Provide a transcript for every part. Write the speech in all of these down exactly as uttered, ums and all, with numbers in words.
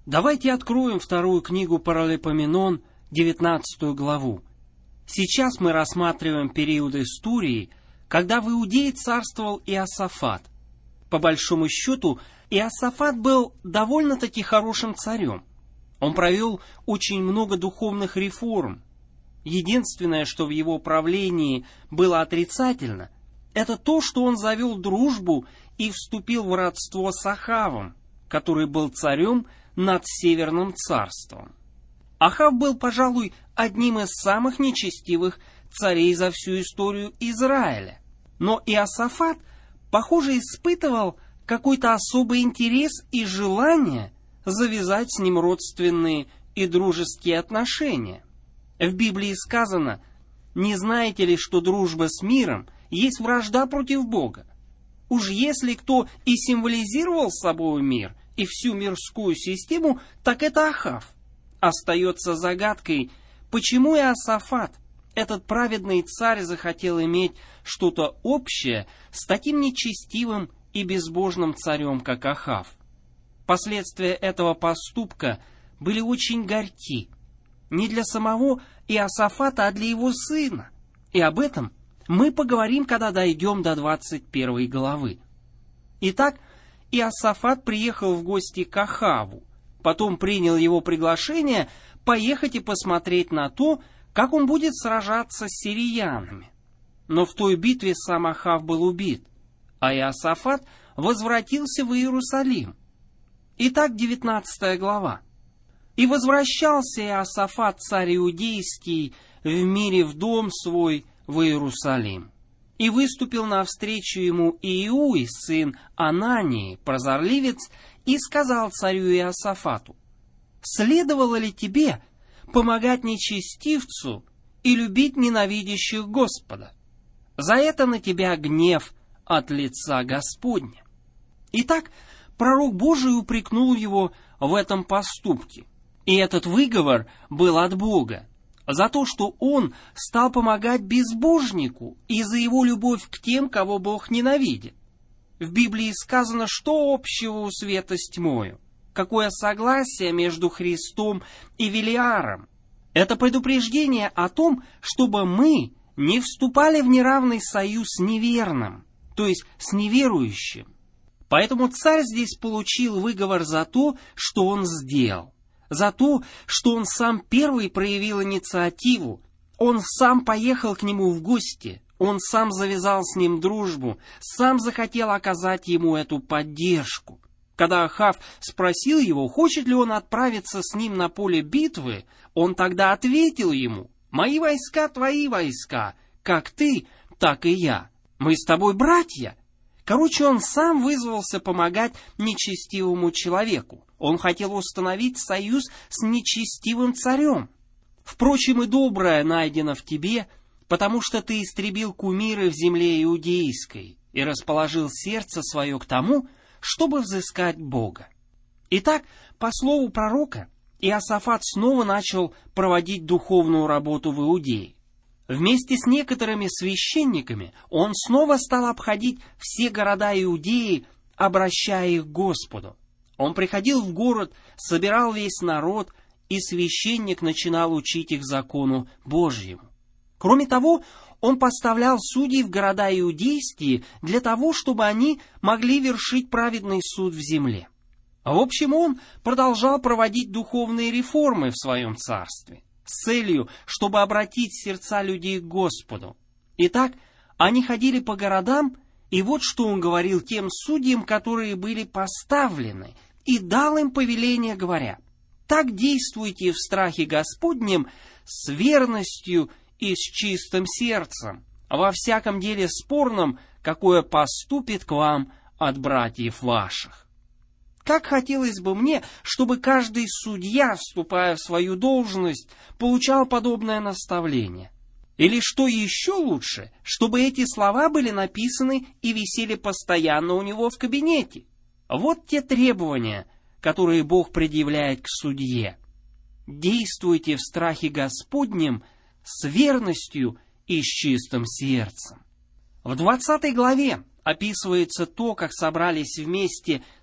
Давайте откроем вторую книгу Паралипоменон, девятнадцатую главу. Сейчас мы рассматриваем период истории, когда в Иудее царствовал Иосафат. По большому счету, Иосафат был довольно-таки хорошим царем. Он провел очень много духовных реформ. Единственное, что в его правлении было отрицательно, это то, что он завел дружбу и вступил в родство с Ахавом, который был царем над Северным царством. Ахав был, пожалуй, одним из самых нечестивых царей за всю историю Израиля. Но Иосафат, похоже, испытывал какой-то особый интерес и желание завязать с ним родственные и дружеские отношения. В Библии сказано: «Не знаете ли, что дружба с миром есть вражда против Бога? Уж если кто и символизировал собой мир и всю мирскую систему, так это Ахав». Остается загадкой, почему Иосафат, этот праведный царь, захотел иметь что-то общее с таким нечестивым и безбожным царем, как Ахав. Последствия этого поступка были очень горьки. Не для самого Иосафата, а для его сына. И об этом мы поговорим, когда дойдем до двадцать первой главы. Итак, Иосафат приехал в гости к Ахаву, потом принял его приглашение поехать и посмотреть на то, как он будет сражаться с сириянами. Но в той битве сам Ахав был убит, а Иосафат возвратился в Иерусалим. Итак, девятнадцатая глава. «И возвращался Иосафат, царь иудейский, в мире в дом свой в Иерусалим. И выступил навстречу ему Иуй, сын Анании, прозорливец, и сказал царю Иосафату: следовало ли тебе помогать нечестивцу и любить ненавидящих Господа? За это на тебя гнев от лица Господня». Итак, пророк Божий упрекнул его в этом поступке. И этот выговор был от Бога за то, что он стал помогать безбожнику и за его любовь к тем, кого Бог ненавидит. В Библии сказано, что общего у света с тьмою, какое согласие между Христом и Велиаром. Это предупреждение о том, чтобы мы не вступали в неравный союз с неверным, то есть с неверующим. Поэтому царь здесь получил выговор за то, что он сделал, за то, что он сам первый проявил инициативу, он сам поехал к нему в гости, он сам завязал с ним дружбу, сам захотел оказать ему эту поддержку. Когда Ахав спросил его, хочет ли он отправиться с ним на поле битвы, он тогда ответил ему: «Мои войска, твои войска, как ты, так и я. Мы с тобой братья». Короче, он сам вызвался помогать нечестивому человеку. Он хотел установить союз с нечестивым царем. Впрочем, и доброе найдено в тебе, потому что ты истребил кумиры в земле иудейской и расположил сердце свое к тому, чтобы взыскать Бога. Итак, по слову пророка, Иосафат снова начал проводить духовную работу в Иудее. Вместе с некоторыми священниками он снова стал обходить все города Иудеи, обращая их к Господу. Он приходил в город, собирал весь народ, и священник начинал учить их закону Божьему. Кроме того, он поставлял судей в города иудейские для того, чтобы они могли вершить праведный суд в земле. В общем, он продолжал проводить духовные реформы в своем царстве с целью, чтобы обратить сердца людей к Господу. Итак, они ходили по городам, и вот что он говорил тем судьям, которые были поставлены, и дал им повеление, говоря: «Так действуйте в страхе Господнем с верностью и с чистым сердцем, во всяком деле спорном, какое поступит к вам от братьев ваших». Как хотелось бы мне, чтобы каждый судья, вступая в свою должность, получал подобное наставление. Или что еще лучше, чтобы эти слова были написаны и висели постоянно у него в кабинете. Вот те требования, которые Бог предъявляет к судье. Действуйте в страхе Господнем с верностью и с чистым сердцем. В двадцатой главе описывается то, как собрались вместе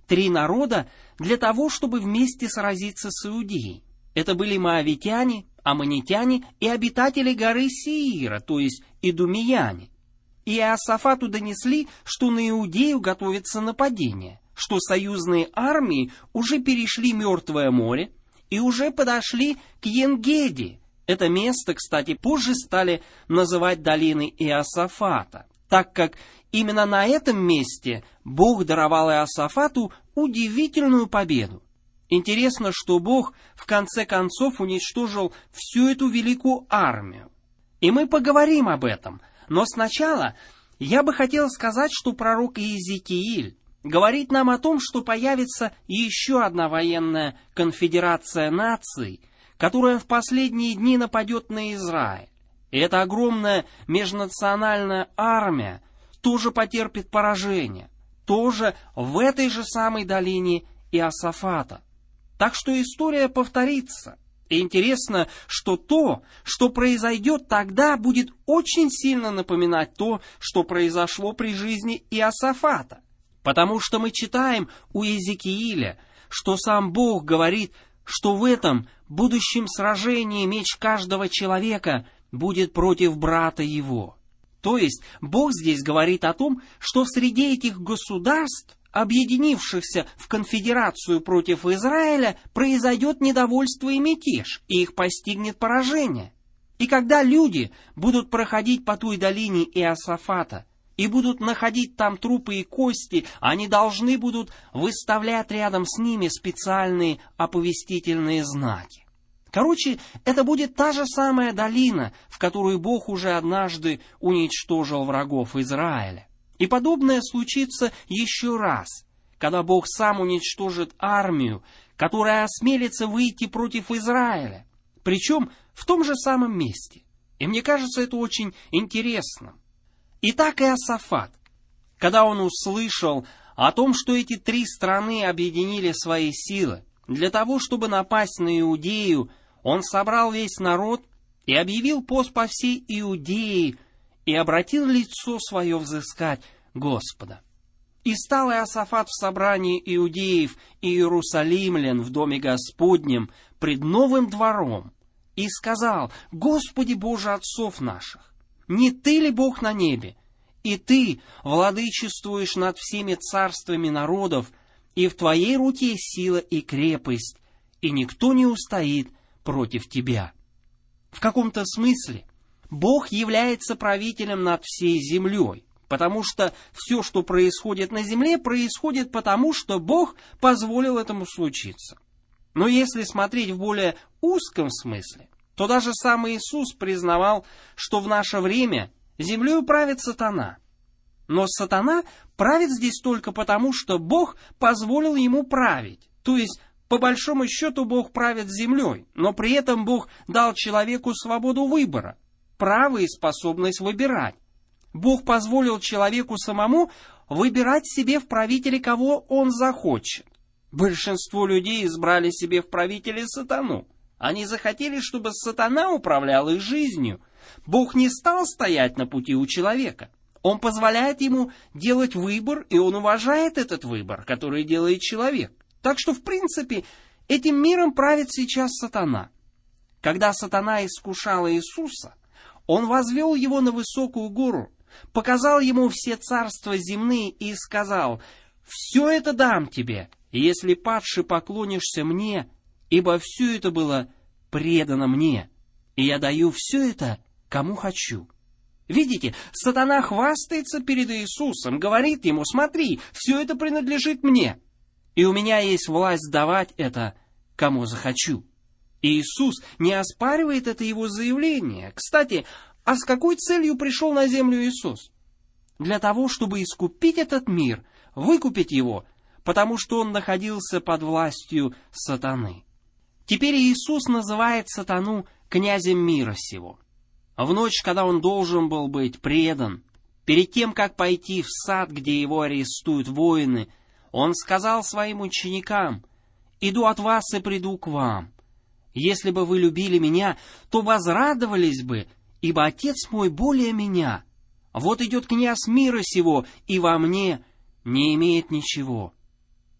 три народа для того, чтобы вместе сразиться с Иудеей. Это были моавитяне, аммонитяне и обитатели горы Сеира, то есть идумеяне. И Иосафату донесли, что на Иудею готовится нападение, что союзные армии уже перешли Мертвое море и уже подошли к Ен-Геди. Это место, кстати, позже стали называть долиной Иосафата, так как именно на этом месте Бог даровал Иосафату удивительную победу. Интересно, что Бог в конце концов уничтожил всю эту великую армию. И мы поговорим об этом, но сначала я бы хотел сказать, что пророк Иезекииль говорит нам о том, что появится еще одна военная конфедерация наций, которая в последние дни нападет на Израиль. И эта огромная межнациональная армия тоже потерпит поражение, тоже в этой же самой долине Иосафата. Так что история повторится. И интересно, что то, что произойдет тогда, будет очень сильно напоминать то, что произошло при жизни Иосафата. Потому что мы читаем у Иезекииля, что сам Бог говорит, что в этом будущем сражении меч каждого человека будет против брата его. То есть Бог здесь говорит о том, что среди этих государств, объединившихся в конфедерацию против Израиля, произойдет недовольство и мятеж, и их постигнет поражение. И когда люди будут проходить по той долине Иосафата и будут находить там трупы и кости, они должны будут выставлять рядом с ними специальные оповестительные знаки. Короче, это будет та же самая долина, в которую Бог уже однажды уничтожил врагов Израиля. И подобное случится еще раз, когда Бог сам уничтожит армию, которая осмелится выйти против Израиля, причем в том же самом месте. И мне кажется, это очень интересно. Итак, Иосафат, когда он услышал о том, что эти три страны объединили свои силы для того, чтобы напасть на Иудею, он собрал весь народ и объявил пост по всей Иудее и обратил лицо свое взыскать Господа. И стал Иосафат в собрании иудеев и иерусалимлян в доме Господнем пред новым двором и сказал: «Господи Боже отцов наших, не Ты ли Бог на небе? И Ты владычествуешь над всеми царствами народов, и в Твоей руке сила и крепость, и никто не устоит против Тебя». В каком-то смысле Бог является правителем над всей землей, потому что все, что происходит на земле, происходит потому, что Бог позволил этому случиться. Но если смотреть в более узком смысле, то даже сам Иисус признавал, что в наше время землей правит сатана. Но сатана правит здесь только потому, что Бог позволил ему править. То есть, по большому счету, Бог правит землей, но при этом Бог дал человеку свободу выбора, право и способность выбирать. Бог позволил человеку самому выбирать себе в правителе, кого он захочет. Большинство людей избрали себе в правителе сатану. Они захотели, чтобы сатана управлял их жизнью. Бог не стал стоять на пути у человека. Он позволяет ему делать выбор, и он уважает этот выбор, который делает человек. Так что, в принципе, этим миром правит сейчас сатана. Когда сатана искушал Иисуса, он возвел его на высокую гору, показал ему все царства земные и сказал: «Все это дам тебе, если падше поклонишься мне, ибо все это было предано мне, и я даю все это, кому хочу». Видите, сатана хвастается перед Иисусом, говорит ему: «Смотри, все это принадлежит мне, и у меня есть власть давать это, кому захочу». И Иисус не оспаривает это его заявление. Кстати, а с какой целью пришел на землю Иисус? Для того, чтобы искупить этот мир, выкупить его, потому что он находился под властью сатаны. Теперь Иисус называет сатану князем мира сего. В ночь, когда он должен был быть предан, перед тем, как пойти в сад, где его арестуют воины, он сказал своим ученикам: «Иду от вас и приду к вам. Если бы вы любили меня, то возрадовались бы, ибо Отец мой более меня. Вот идет князь мира сего, и во мне не имеет ничего».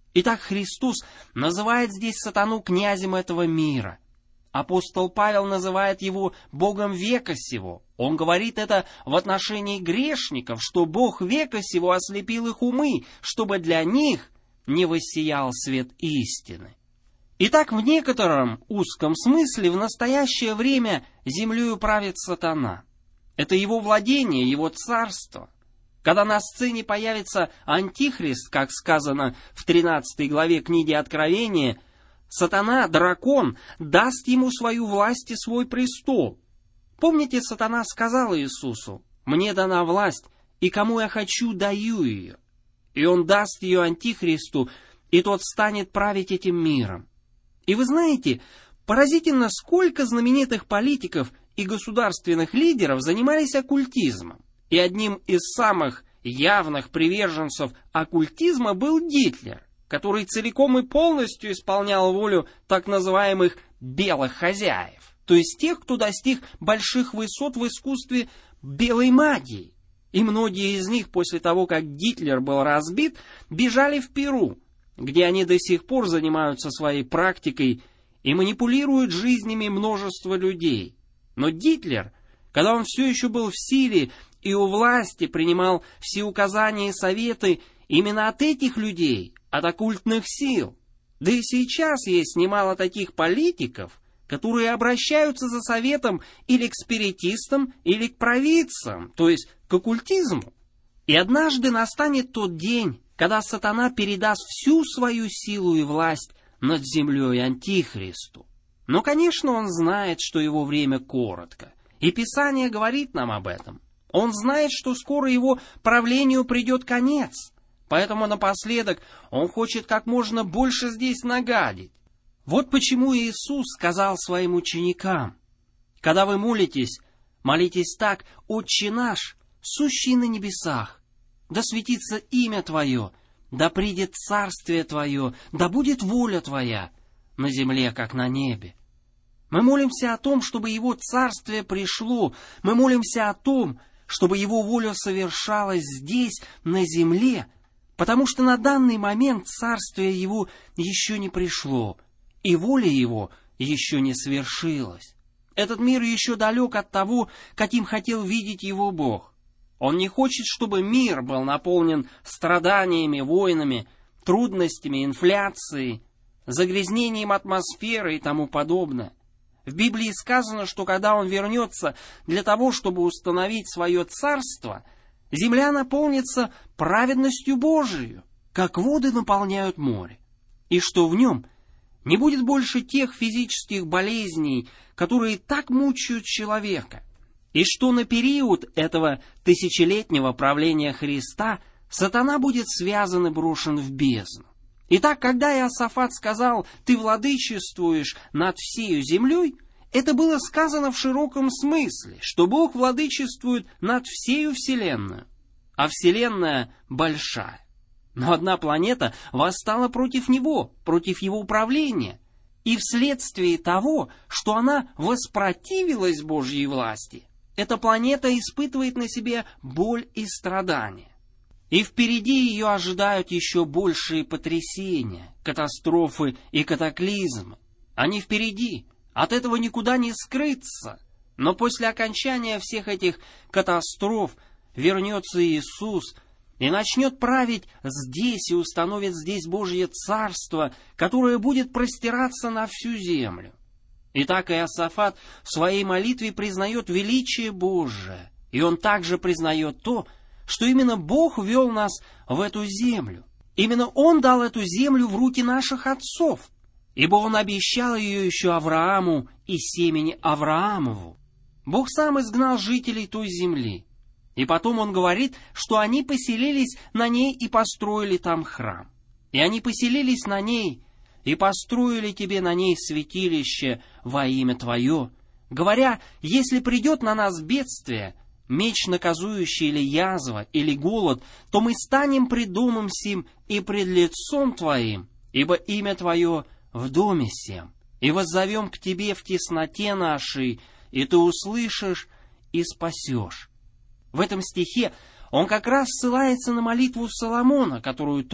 Итак, Христос называет здесь сатану князем этого мира. Апостол Павел называет его Богом века сего. Он говорит это в отношении грешников, что Бог века сего ослепил их умы, чтобы для них не воссиял свет истины. Итак, в некотором узком смысле в настоящее время землею правит сатана. Это его владение, его царство. Когда на сцене появится Антихрист, как сказано в тринадцатой главе книги Откровения, сатана, дракон, даст ему свою власть и свой престол. Помните, сатана сказал Иисусу: «Мне дана власть, и кому я хочу, даю ее». И он даст ее Антихристу, и тот станет править этим миром. И вы знаете, поразительно, сколько знаменитых политиков и государственных лидеров занимались оккультизмом. И одним из самых явных приверженцев оккультизма был Гитлер, который целиком и полностью исполнял волю так называемых «белых хозяев», то есть тех, кто достиг больших высот в искусстве белой магии. И многие из них после того, как Гитлер был разбит, бежали в Перу, где они до сих пор занимаются своей практикой и манипулируют жизнями множества людей. Но Гитлер, когда он все еще был в силе и у власти, принимал все указания и советы именно от этих людей, от оккультных сил. Да и сейчас есть немало таких политиков, которые обращаются за советом или к спиритистам, или к провидцам, то есть к оккультизму. И однажды настанет тот день, когда сатана передаст всю свою силу и власть над землей Антихристу. Но, конечно, он знает, что его время коротко, и Писание говорит нам об этом. Он знает, что скоро его правлению придет конец, поэтому напоследок он хочет как можно больше здесь нагадить. Вот почему Иисус сказал своим ученикам: «Когда вы молитесь, молитесь так: Отче наш, сущий на небесах, да светится имя Твое, да придет царствие Твое, да будет воля Твоя на земле, как на небе». Мы молимся о том, чтобы Его царствие пришло, мы молимся о том, чтобы Его воля совершалась здесь, на земле, потому что на данный момент царствие Его еще не пришло, и воля Его еще не свершилась. Этот мир еще далек от того, каким хотел видеть его Бог. Он не хочет, чтобы мир был наполнен страданиями, войнами, трудностями, инфляцией, загрязнением атмосферы и тому подобное. В Библии сказано, что когда Он вернется для того, чтобы установить свое царство, земля наполнится праведностью Божией, как воды наполняют море, и что в нем не будет больше тех физических болезней, которые так мучают человека, и что на период этого тысячелетнего правления Христа сатана будет связан и брошен в бездну. Итак, когда Иосафат сказал: «Ты владычествуешь над всею землей», это было сказано в широком смысле, что Бог владычествует над всею Вселенной, а Вселенная большая. Но одна планета восстала против Него, против Его правления, и вследствие того, что она воспротивилась Божьей власти, эта планета испытывает на себе боль и страдания. И впереди ее ожидают еще большие потрясения, катастрофы и катаклизмы. Они впереди, от этого никуда не скрыться. Но после окончания всех этих катастроф вернется Иисус и начнет править здесь и установит здесь Божье Царство, которое будет простираться на всю землю. Итак, Иосафат в своей молитве признает величие Божие, и он также признает то, что именно Бог ввел нас в эту землю. Именно Он дал эту землю в руки наших отцов, ибо Он обещал ее еще Аврааму и семени Авраамову. Бог сам изгнал жителей той земли, и потом Он говорит, что они поселились на ней и построили там храм. И они поселились на ней и построили тебе на ней святилище во имя Твое, говоря: если придет на нас бедствие, меч наказующий или язва, или голод, то мы станем пред домом сим и пред лицом Твоим, ибо имя Твое в доме сем, и воззовем к Тебе в тесноте нашей, и Ты услышишь и спасешь». В этом стихе он как раз ссылается на молитву Соломона, которую тот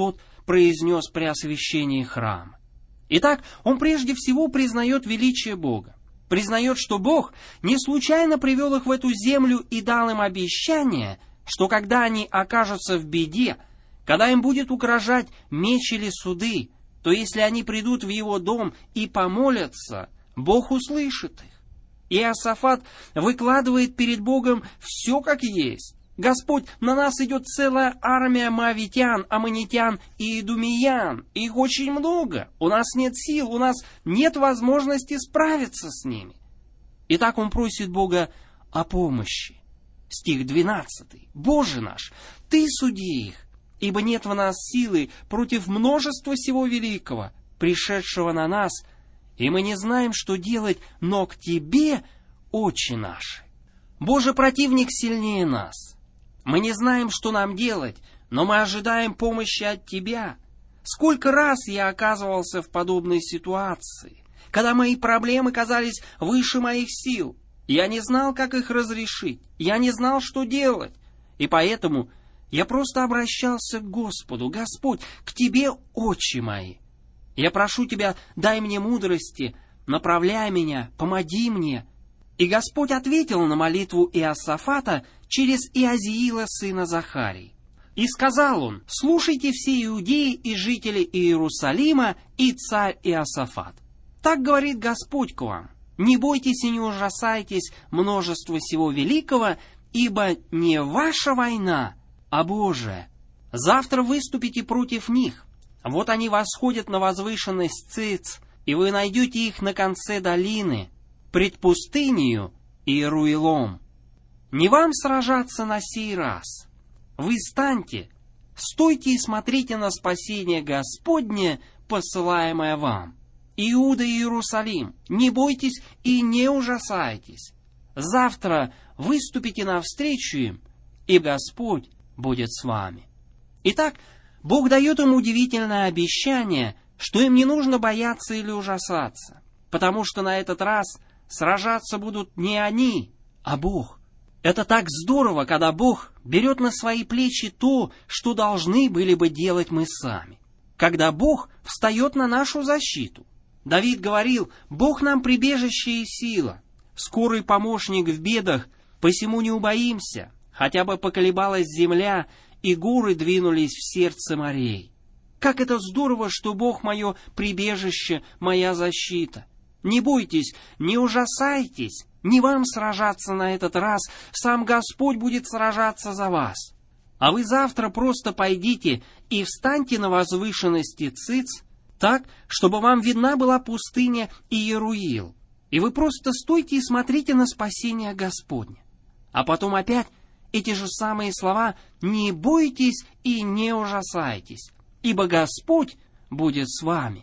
произнес при освящении храма. Итак, он прежде всего признает величие Бога, признает, что Бог не случайно привел их в эту землю и дал им обещание, что когда они окажутся в беде, когда им будет угрожать меч или суды, то если они придут в его дом и помолятся, Бог услышит их. Иосафат выкладывает перед Богом все как есть. Господь, на нас идет целая армия моавитян, аммонитян и идумеян. Их очень много. У нас нет сил, у нас нет возможности справиться с ними. Итак, он просит Бога о помощи. Стих двенадцатый. «Боже наш, Ты суди их, ибо нет в нас силы против множества всего великого, пришедшего на нас, и мы не знаем, что делать, но к Тебе, очи наши». Божий противник сильнее нас. Мы не знаем, что нам делать, но мы ожидаем помощи от Тебя. Сколько раз я оказывался в подобной ситуации, когда мои проблемы казались выше моих сил. Я не знал, как их разрешить, я не знал, что делать. И поэтому я просто обращался к Господу. Господь, к Тебе очи мои. Я прошу Тебя, дай мне мудрости, направляй меня, помоги мне. И Господь ответил на молитву Иосафата через Иозиила, сына Захарии. И сказал он: «Слушайте все иудеи и жители Иерусалима и царь Иосафат. Так говорит Господь к вам: не бойтесь и не ужасайтесь множества всего великого, ибо не ваша война, а Божия. Завтра выступите против них. Вот они восходят на возвышенность Циц, и вы найдете их на конце долины, пред пустынею и Руилом. Не вам сражаться на сей раз. Вы станьте, стойте и смотрите на спасение Господне, посылаемое вам. Иуда и Иерусалим, не бойтесь и не ужасайтесь. Завтра выступите навстречу им, и Господь будет с вами». Итак, Бог дает им удивительное обещание, что им не нужно бояться или ужасаться, потому что на этот раз сражаться будут не они, а Бог. Это так здорово, когда Бог берет на свои плечи то, что должны были бы делать мы сами. Когда Бог встает на нашу защиту. Давид говорил: «Бог нам прибежище и сила, скорый помощник в бедах, посему не убоимся, хотя бы поколебалась земля, и горы двинулись в сердце морей». Как это здорово, что Бог мое прибежище, моя защита. Не бойтесь, не ужасайтесь, не вам сражаться на этот раз, сам Господь будет сражаться за вас. А вы завтра просто пойдите и встаньте на возвышенности Циц, так, чтобы вам видна была пустыня Иеруил, и вы просто стойте и смотрите на спасение Господне. А потом опять эти же самые слова: «Не бойтесь и не ужасайтесь, ибо Господь будет с вами».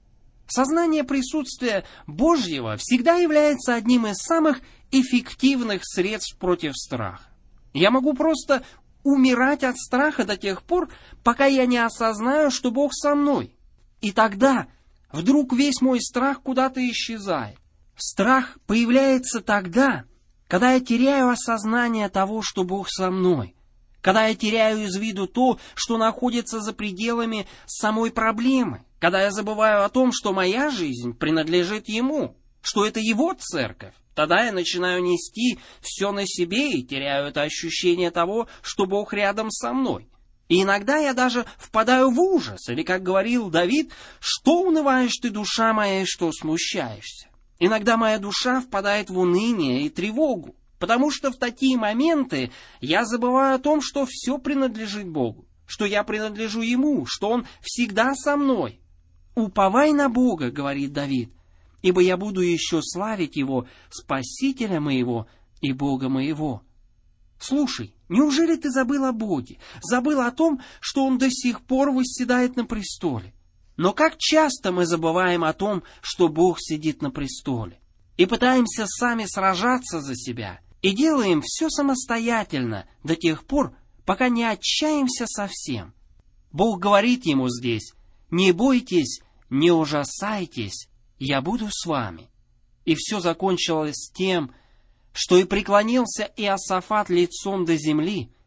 Сознание присутствия Божьего всегда является одним из самых эффективных средств против страха. Я могу просто умирать от страха до тех пор, пока я не осознаю, что Бог со мной. И тогда вдруг весь мой страх куда-то исчезает. Страх появляется тогда, когда я теряю осознание того, что Бог со мной. Когда я теряю из виду то, что находится за пределами самой проблемы. Когда я забываю о том, что моя жизнь принадлежит Ему, что это Его церковь. Тогда я начинаю нести все на себе и теряю это ощущение того, что Бог рядом со мной. И иногда я даже впадаю в ужас, или, как говорил Давид: «Что унываешь ты, душа моя, и что смущаешься?» Иногда моя душа впадает в уныние и тревогу, потому что в такие моменты я забываю о том, что все принадлежит Богу, что я принадлежу Ему, что Он всегда со мной. «Уповай на Бога», — говорит Давид, «ибо я буду еще славить Его, Спасителя моего и Бога моего». Слушай, неужели ты забыл о Боге, забыл о том, что Он до сих пор восседает на престоле? Но как часто мы забываем о том, что Бог сидит на престоле, и пытаемся сами сражаться за себя, и делаем все самостоятельно до тех пор, пока не отчаемся совсем. Бог говорит ему здесь: «Не бойтесь, не ужасайтесь, я буду с вами». И все закончилось тем, что и преклонился Иосафат лицом до земли,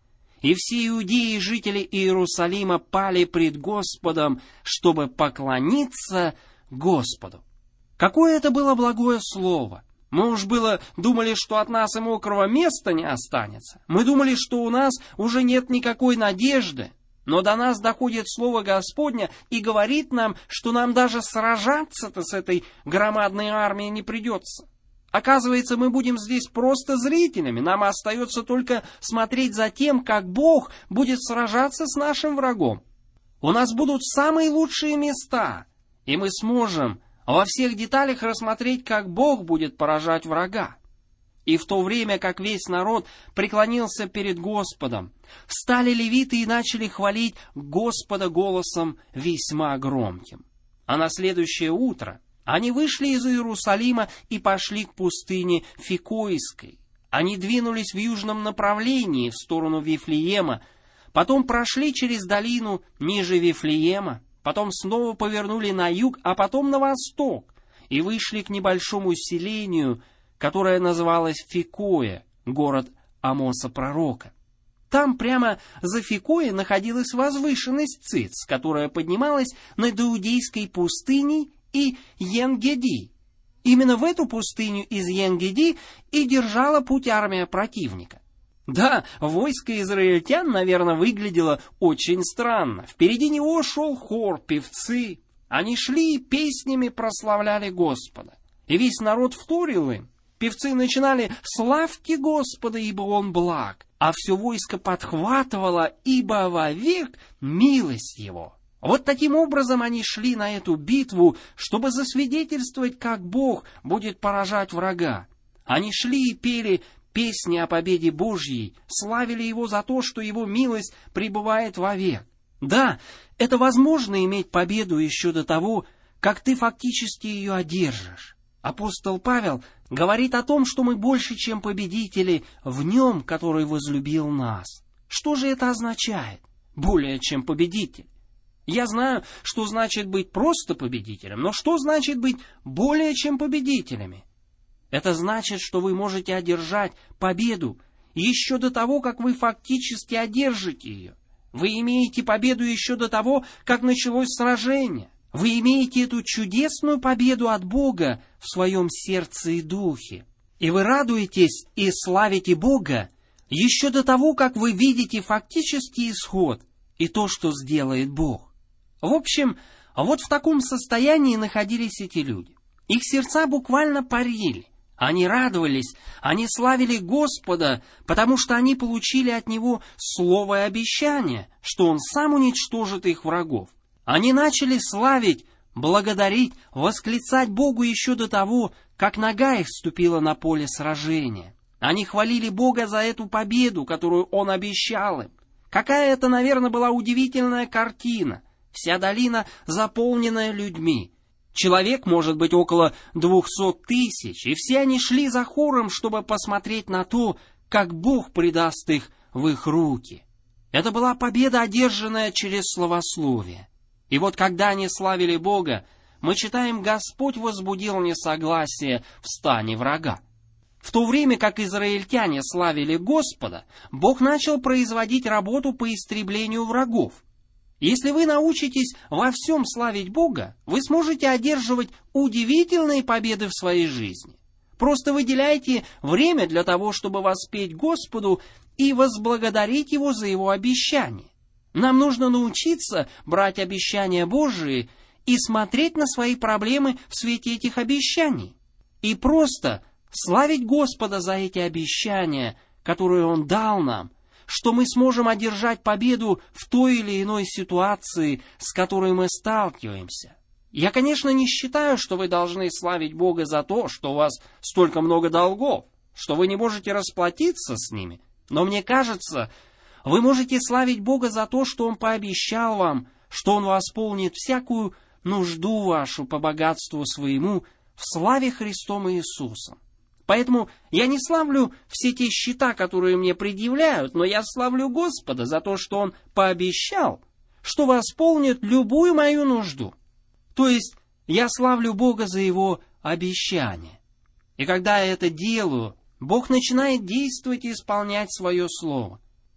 И все иудеи и жители Иерусалима пали пред Господом, чтобы поклониться Господу. Какое это было благое слово! Мы уж было думали, что от нас и мокрого места не останется. Мы думали, что у нас уже нет никакой надежды. Но до нас доходит слово Господня и говорит нам, что нам даже сражаться-то с этой громадной армией не придется. Оказывается, мы будем здесь просто зрителями. Нам остается только смотреть за тем, как Бог будет сражаться с нашим врагом. У нас будут самые лучшие места, и мы сможем во всех деталях рассмотреть, как Бог будет поражать врага. И в то время, как весь народ преклонился перед Господом, встали левиты и начали хвалить Господа голосом весьма громким. А на следующее утро они вышли из Иерусалима и пошли к пустыне Фикойской. Они двинулись в южном направлении, в сторону Вифлеема, потом прошли через долину ниже Вифлеема, потом снова повернули на юг, а потом на восток, и вышли к небольшому селению, которое называлось Фикоя, город Амоса пророка. Там прямо за Фикоей находилась возвышенность Циц, которая поднималась над Иудейской пустыней и Ен-Геди. Именно в эту пустыню из Ен-Геди и держала путь армия противника. Да, войско израильтян, наверное, выглядело очень странно. Впереди него шел хор, певцы. Они шли и песнями прославляли Господа. И весь народ вторил им. Певцы начинали «Славьте Господа, ибо Он благ», а все войско подхватывало «Ибо вовек милость Его». Вот таким образом они шли на эту битву, чтобы засвидетельствовать, как Бог будет поражать врага. Они шли и пели песни о победе Божьей, славили Его за то, что Его милость пребывает вовек. Да, это возможно иметь победу еще до того, как ты фактически ее одержишь. Апостол Павел говорит о том, что мы больше, чем победители, в Нем, который возлюбил нас. Что же это означает? Более, чем победитель. Я знаю, что значит быть просто победителем, но что значит быть более, чем победителями? Это значит, что вы можете одержать победу еще до того, как вы фактически одержите ее. Вы имеете победу еще до того, как началось сражение. Вы имеете эту чудесную победу от Бога в своем сердце и духе. И вы радуетесь и славите Бога еще до того, как вы видите фактический исход и то, что сделает Бог. В общем, вот в таком состоянии находились эти люди. Их сердца буквально парили. Они радовались, они славили Господа, потому что они получили от Него слово и обещание, что Он сам уничтожит их врагов. Они начали славить, благодарить, восклицать Богу еще до того, как нога их вступила на поле сражения. Они хвалили Бога за эту победу, которую Он обещал им. Какая это, наверное, была удивительная картина. Вся долина заполненная людьми. Человек, может быть, около двухсот тысяч, и все они шли за хором, чтобы посмотреть на то, как Бог предаст их в их руки. Это была победа, одержанная через словословие. И вот когда они славили Бога, мы читаем, Господь возбудил несогласие в стане врага. В то время как израильтяне славили Господа, Бог начал производить работу по истреблению врагов. Если вы научитесь во всем славить Бога, вы сможете одерживать удивительные победы в своей жизни. Просто выделяйте время для того, чтобы воспеть Господу и возблагодарить Его за Его обещания. Нам нужно научиться брать обещания Божии и смотреть на свои проблемы в свете этих обещаний. И просто славить Господа за эти обещания, которые Он дал нам, что мы сможем одержать победу в той или иной ситуации, с которой мы сталкиваемся. Я, конечно, не считаю, что вы должны славить Бога за то, что у вас столько много долгов, что вы не можете расплатиться с ними. Но мне кажется, вы можете славить Бога за то, что Он пообещал вам, что Он восполнит всякую нужду вашу по богатству своему в славе Христом Иисусом. Поэтому я не славлю все те счета, которые мне предъявляют, но я славлю Господа за то, что Он пообещал, что восполнит любую мою нужду. То есть я славлю Бога за Его обещание. И когда я это делаю, Бог начинает действовать и исполнять свое слово.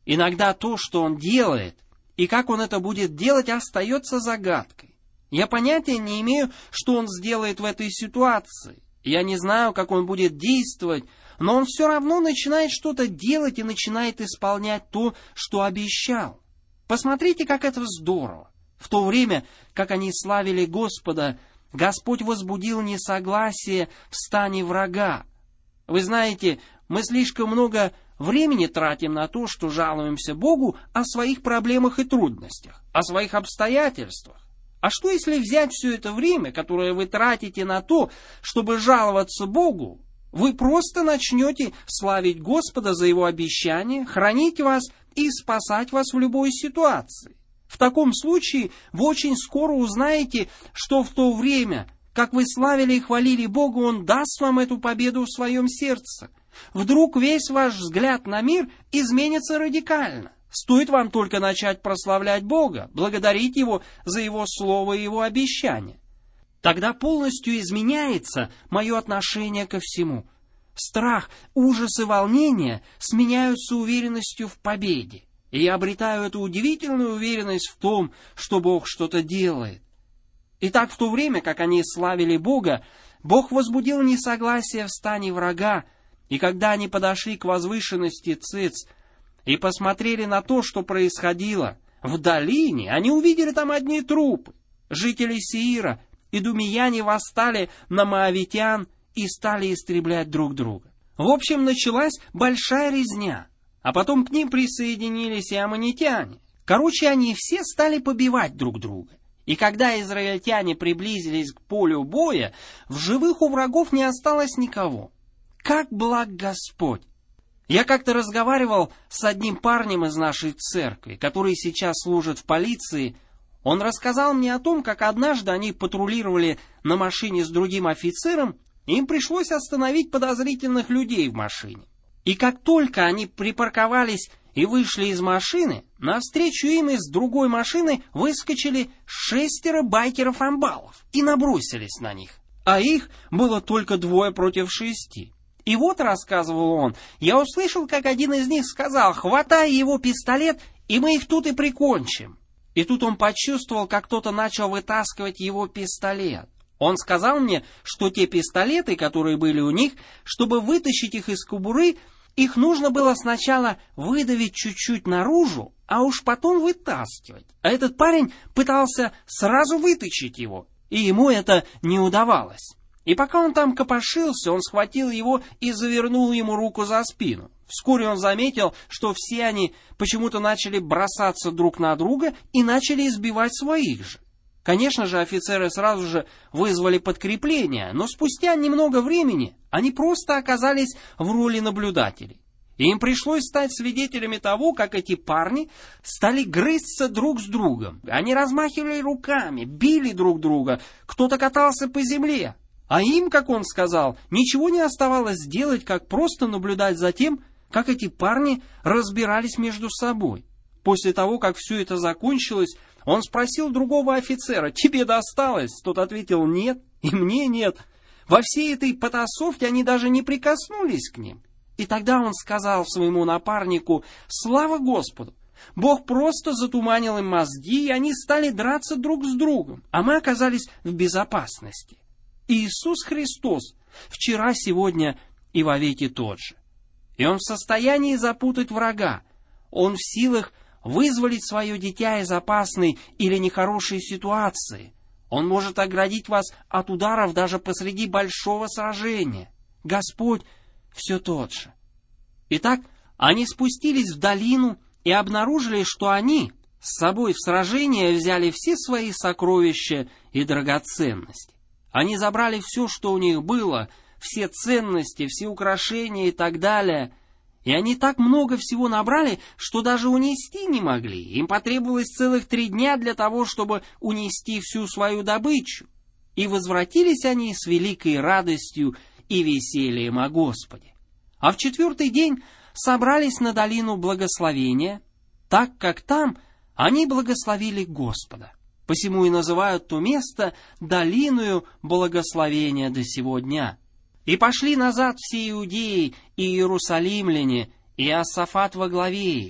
Иногда то, что он делает, и как он это будет делать, остается загадкой. Я понятия не имею, что он сделает в этой ситуации. Я не знаю, как он будет действовать, но он все равно начинает что-то делать и начинает исполнять то, что обещал. Посмотрите, как это здорово. В то время, как они славили Господа, Господь возбудил несогласие в стане врага. Вы знаете, мы слишком много времени тратим на то, что жалуемся Богу о своих проблемах и трудностях, о своих обстоятельствах. А что если взять все это время, которое вы тратите на то, чтобы жаловаться Богу, вы просто начнете славить Господа за Его обещание, хранить вас и спасать вас в любой ситуации? В таком случае вы очень скоро узнаете, что в то время, как вы славили и хвалили Бога, Он даст вам эту победу в своем сердце. Вдруг весь ваш взгляд на мир изменится радикально. Стоит вам только начать прославлять Бога, благодарить Его за Его Слово и Его обещание. Тогда полностью изменяется мое отношение ко всему. Страх, ужас и волнение сменяются уверенностью в победе. И я обретаю эту удивительную уверенность в том, что Бог что-то делает. Итак, в то время, как они славили Бога, Бог возбудил несогласие в стане врага, и когда они подошли к возвышенности Циц и посмотрели на то, что происходило в долине, они увидели там одни трупы. Жители Сеира и думияне восстали на моавитян и стали истреблять друг друга. В общем, началась большая резня, а потом к ним присоединились и аммонитяне. Короче, они все стали побивать друг друга. И когда израильтяне приблизились к полю боя, в живых у врагов не осталось никого. Как благ Господь! Я как-то разговаривал с одним парнем из нашей церкви, который сейчас служит в полиции. Он рассказал мне о том, как однажды они патрулировали на машине с другим офицером, и им пришлось остановить подозрительных людей в машине. И как только они припарковались и вышли из машины, навстречу им из другой машины выскочили шестеро байкеров-амбалов и набросились на них. А их было только двое против шести. И вот, рассказывал он, я услышал, как один из них сказал: «Хватай его пистолет, и мы их тут и прикончим». И тут он почувствовал, как кто-то начал вытаскивать его пистолет. Он сказал мне, что те пистолеты, которые были у них, чтобы вытащить их из кобуры, их нужно было сначала выдавить чуть-чуть наружу, а уж потом вытаскивать. А этот парень пытался сразу вытащить его, и ему это не удавалось. И пока он там копошился, он схватил его и завернул ему руку за спину. Вскоре он заметил, что все они почему-то начали бросаться друг на друга и начали избивать своих же. Конечно же, офицеры сразу же вызвали подкрепление, но спустя немного времени они просто оказались в роли наблюдателей. И им пришлось стать свидетелями того, как эти парни стали грызться друг с другом. Они размахивали руками, били друг друга, кто-то катался по земле. А им, как он сказал, ничего не оставалось сделать, как просто наблюдать за тем, как эти парни разбирались между собой. После того, как все это закончилось, он спросил другого офицера: «Тебе досталось?» Тот ответил: «Нет, и мне нет». Во всей этой потасовке они даже не прикоснулись к ним. И тогда он сказал своему напарнику: «Слава Господу! Бог просто затуманил им мозги, и они стали драться друг с другом, а мы оказались в безопасности». Иисус Христос вчера, сегодня и вовеки тот же. И Он в состоянии запутать врага. Он в силах вызволить свое дитя из опасной или нехорошей ситуации. Он может оградить вас от ударов даже посреди большого сражения. Господь все тот же. Итак, они спустились в долину и обнаружили, что они с собой в сражение взяли все свои сокровища и драгоценности. Они забрали все, что у них было, все ценности, все украшения и так далее. И они так много всего набрали, что даже унести не могли. Им потребовалось целых три дня для того, чтобы унести всю свою добычу. И возвратились они с великой радостью и весельем о Господе. А в четвертый день собрались на долину благословения, так как там они благословили Господа. Посему и называют то место долиною благословения до сего дня. И пошли назад все иудеи и иерусалимляне, и Иосафат во главе их,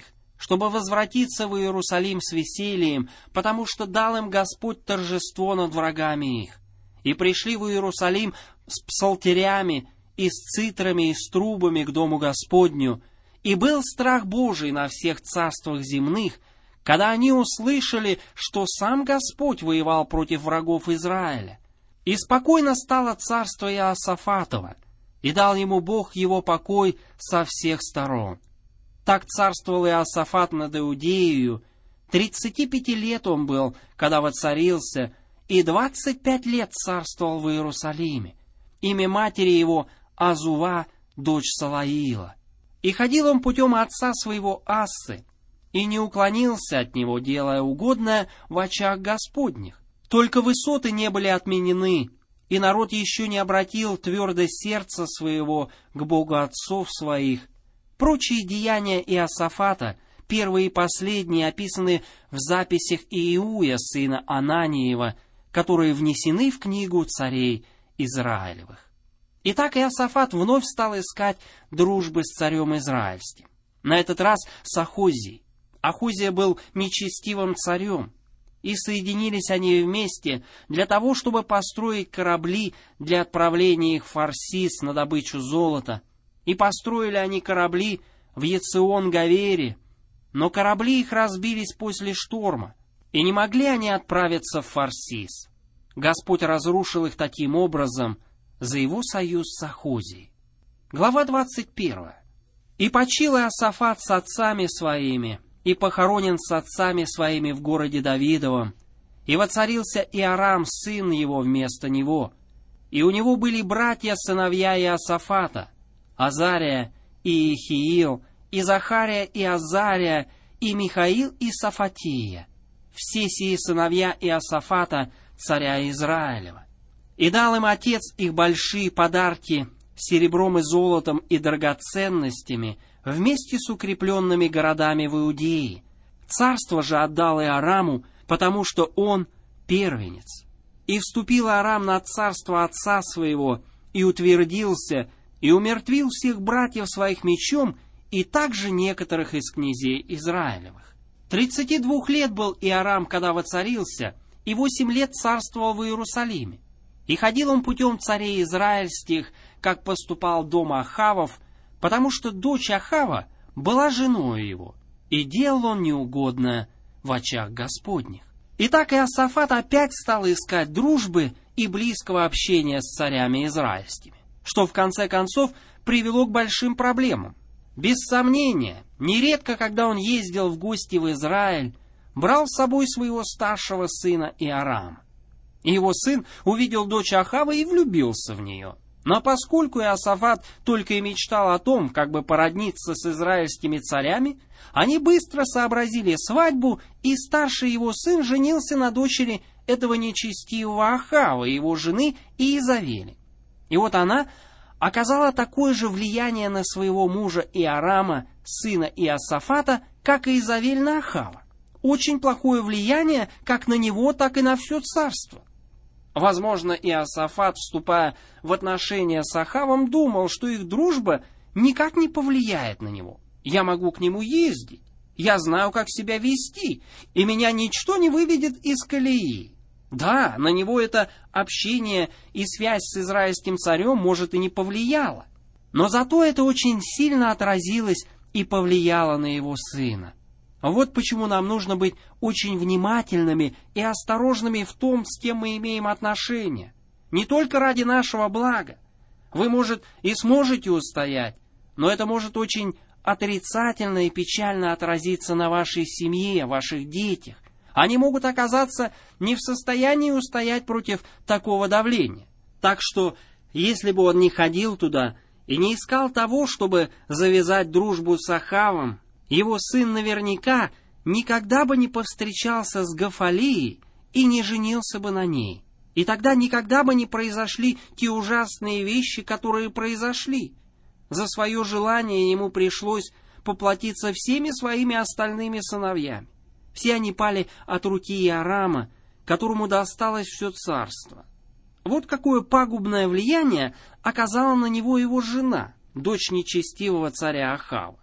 чтобы возвратиться в Иерусалим с весельем, потому что дал им Господь торжество над врагами их. И пришли в Иерусалим с псалтерями, и с цитрами, и с трубами к дому Господню. И был страх Божий на всех царствах земных, когда они услышали, что сам Господь воевал против врагов Израиля. И спокойно стало царство Иосафатова, и дал ему Бог его покой со всех сторон. Так царствовал Иосафат над Иудеей. Тридцати пяти лет он был, когда воцарился, и двадцать пять лет царствовал в Иерусалиме. Имя матери его Азува, дочь Салаила. И ходил он путем отца своего Ассы, и не уклонился от него, делая угодное в очах Господних. Только высоты не были отменены, и народ еще не обратил твердо сердца своего к Богу отцов своих. Прочие деяния Иосафата, первые и последние, описаны в записях Иуя, сына Ананиева, которые внесены в книгу царей Израилевых. Итак, Иосафат вновь стал искать дружбы с царем израильским. На этот раз с Ахозией. Ахозия был нечестивым царем, и соединились они вместе для того, чтобы построить корабли для отправления их в Фарсис на добычу золота. И построили они корабли в Ецеон-Гавере, но корабли их разбились после шторма, и не могли они отправиться в Фарсис. Господь разрушил их таким образом за его союз с Ахозией. Глава двадцать первая. «И почил Иосафат с отцами своими, и похоронен с отцами своими в городе Давидовом, и воцарился Иорам, сын его, вместо него. И у него были братья, сыновья Иосафата, Азария и Иехиил, и Захария и Азария, и Михаил и Сафатия, все сии сыновья Иосафата, царя Израилева. И дал им отец их большие подарки серебром и золотом и драгоценностями, вместе с укрепленными городами в Иудее. Царство же отдал Иораму, потому что он первенец. И вступил Иорам на царство отца своего, и утвердился, и умертвил всех братьев своих мечом, и также некоторых из князей Израилевых. Тридцати двух лет был Иорам, когда воцарился, и восемь лет царствовал в Иерусалиме. И ходил он путем царей израильских, как поступал дом Ахавов, потому что дочь Ахава была женой его, и делал он неугодное в очах Господних. Итак, Иосафат опять стал искать дружбы и близкого общения с царями израильскими, что в конце концов привело к большим проблемам. Без сомнения, нередко, когда он ездил в гости в Израиль, брал с собой своего старшего сына Иорама. И его сын увидел дочь Ахава и влюбился в нее. Но поскольку Иосафат только и мечтал о том, как бы породниться с израильскими царями, они быстро сообразили свадьбу, и старший его сын женился на дочери этого нечестивого Ахава и его жены Иезавели. И вот она оказала такое же влияние на своего мужа Иорама, сына Иосафата, как и Иезавель на Ахава. Очень плохое влияние как на него, так и на все царство. Возможно, Иосафат, вступая в отношения с Ахавом, думал, что их дружба никак не повлияет на него. Я могу к нему ездить, я знаю, как себя вести, и меня ничто не выведет из колеи. Да, на него это общение и связь с израильским царем, может, и не повлияло, но зато это очень сильно отразилось и повлияло на его сына. Вот почему нам нужно быть очень внимательными и осторожными в том, с кем мы имеем отношения. Не только ради нашего блага. Вы, может, и сможете устоять, но это может очень отрицательно и печально отразиться на вашей семье, ваших детях. Они могут оказаться не в состоянии устоять против такого давления. Так что, если бы он не ходил туда и не искал того, чтобы завязать дружбу с Ахавом, его сын наверняка никогда бы не повстречался с Гофалией и не женился бы на ней. И тогда никогда бы не произошли те ужасные вещи, которые произошли. За свое желание ему пришлось поплатиться всеми своими остальными сыновьями. Все они пали от руки Иорама, которому досталось все царство. Вот какое пагубное влияние оказала на него его жена, дочь нечестивого царя Ахава.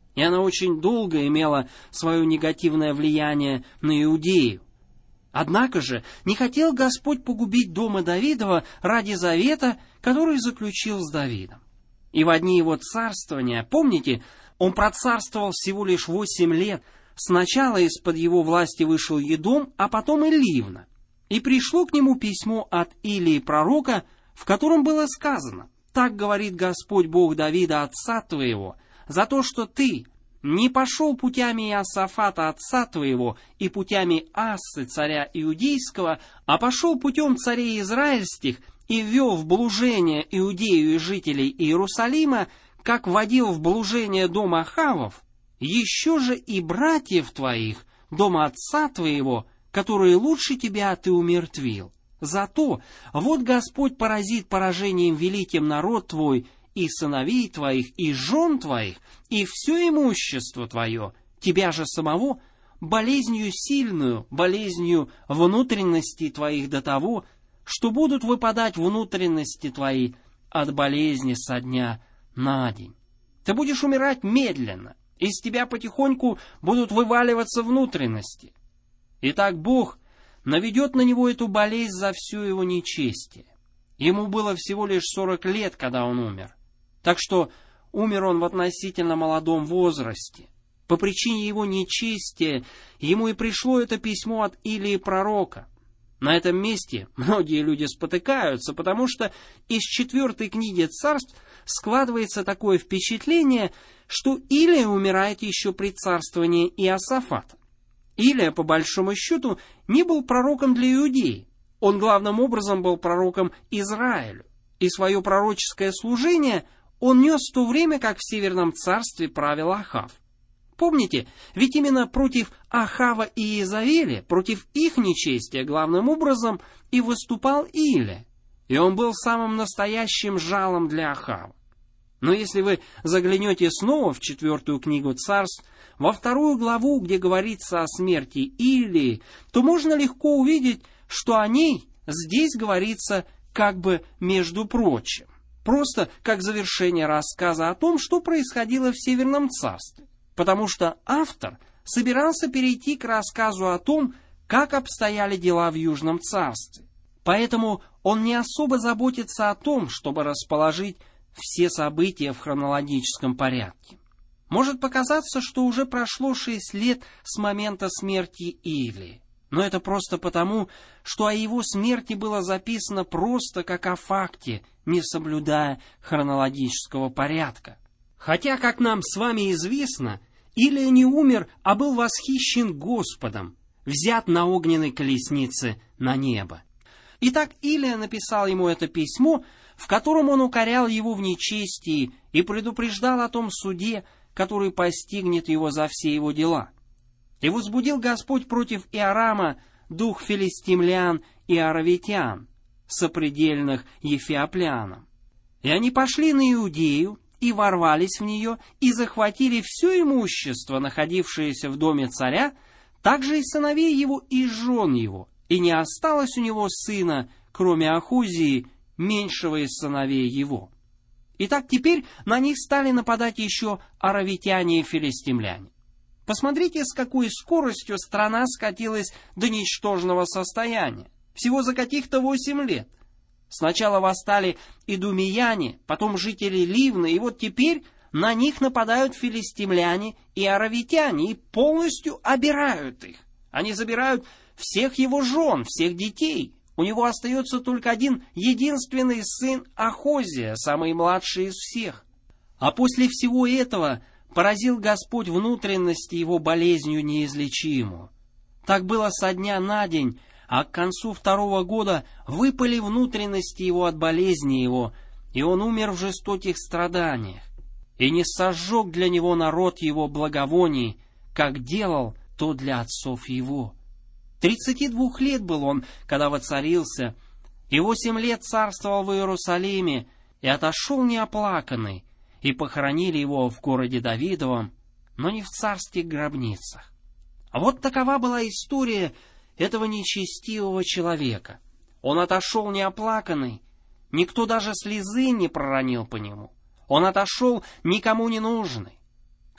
и она очень долго имела свое негативное влияние на Иудею. Однако же не хотел Господь погубить дома Давидова ради завета, который заключил с Давидом. И в одни его царствования, помните, он процарствовал всего лишь восемь лет. Сначала из-под его власти вышел Едом, а потом и Ливна. И пришло к нему письмо от Илии пророка, в котором было сказано: «Так говорит Господь Бог Давида, отца твоего, за то, что ты не пошел путями Иосафата, отца твоего, и путями Ассы, царя Иудейского, а пошел путем царей израильских, и ввел в блужение Иудею и жителей Иерусалима, как вводил в блужение дом Ахавов, еще же и братьев твоих, дома отца твоего, которые лучше тебя ты умертвил. Зато вот Господь поразит поражением великим народ твой, и сыновей твоих, и жен твоих, и все имущество твое, тебя же самого, болезнью сильную, болезнью внутренностей твоих до того, что будут выпадать внутренности твои от болезни со дня на день. Ты будешь умирать медленно, из тебя потихоньку будут вываливаться внутренности. Итак, Бог наведет на него эту болезнь за все его нечестие. Ему было всего лишь сорок лет, когда он умер. Так что умер он в относительно молодом возрасте. По причине его нечестия ему и пришло это письмо от Илии пророка. На этом месте многие люди спотыкаются, потому что из четвертой книги Царств складывается такое впечатление, что Илия умирает еще при царствовании Иосафата. Илия, по большому счету, не был пророком для Иудеи. Он главным образом был пророком Израилю. И свое пророческое служение он нес в то время, как в Северном царстве правил Ахав. Помните, ведь именно против Ахава и Иезавели, против их нечестия главным образом и выступал Илия. И он был самым настоящим жалом для Ахава. Но если вы заглянете снова в четвертую книгу Царств, во вторую главу, где говорится о смерти Илии, то можно легко увидеть, что о ней здесь говорится как бы между прочим. Просто как завершение рассказа о том, что происходило в Северном царстве. Потому что автор собирался перейти к рассказу о том, как обстояли дела в Южном царстве. Поэтому он не особо заботится о том, чтобы расположить все события в хронологическом порядке. Может показаться, что уже прошло шесть лет с момента смерти Илии. Но это просто потому, что о его смерти было записано просто как о факте, не соблюдая хронологического порядка. Хотя, как нам с вами известно, Илия не умер, а был восхищен Господом, взят на огненной колеснице на небо. Итак, Илия написал ему это письмо, в котором он укорял его в нечестии и предупреждал о том суде, который постигнет его за все его дела. И возбудил Господь против Иорама дух филистимлян и аравитян, сопредельных ефиоплянам. И они пошли на Иудею, и ворвались в нее, и захватили все имущество, находившееся в доме царя, также и сыновей его, и жен его, и не осталось у него сына, кроме Ахузии, меньшего из сыновей его. Итак, теперь на них стали нападать еще аравитяне и филистимляне. Посмотрите, с какой скоростью страна скатилась до ничтожного состояния. Всего за каких-то восемь лет. Сначала восстали идумеяне, потом жители Ливны, и вот теперь на них нападают филистимляне и аравитяне и полностью обирают их. Они забирают всех его жен, всех детей. У него остается только один единственный сын Ахозия, самый младший из всех. А после всего этого поразил Господь внутренности его болезнью неизлечимую. Так было со дня на день, а к концу второго года выпали внутренности его от болезни его, и он умер в жестоких страданиях. И не сожег для него народ его благовоний, как делал то для отцов его. Тридцати двух лет был он, когда воцарился, и восемь лет царствовал в Иерусалиме, и отошел неоплаканный, и похоронили его в городе Давидовом, но не в царских гробницах. А вот такова была история этого нечестивого человека. Он отошел неоплаканный, никто даже слезы не проронил по нему. Он отошел никому не нужный.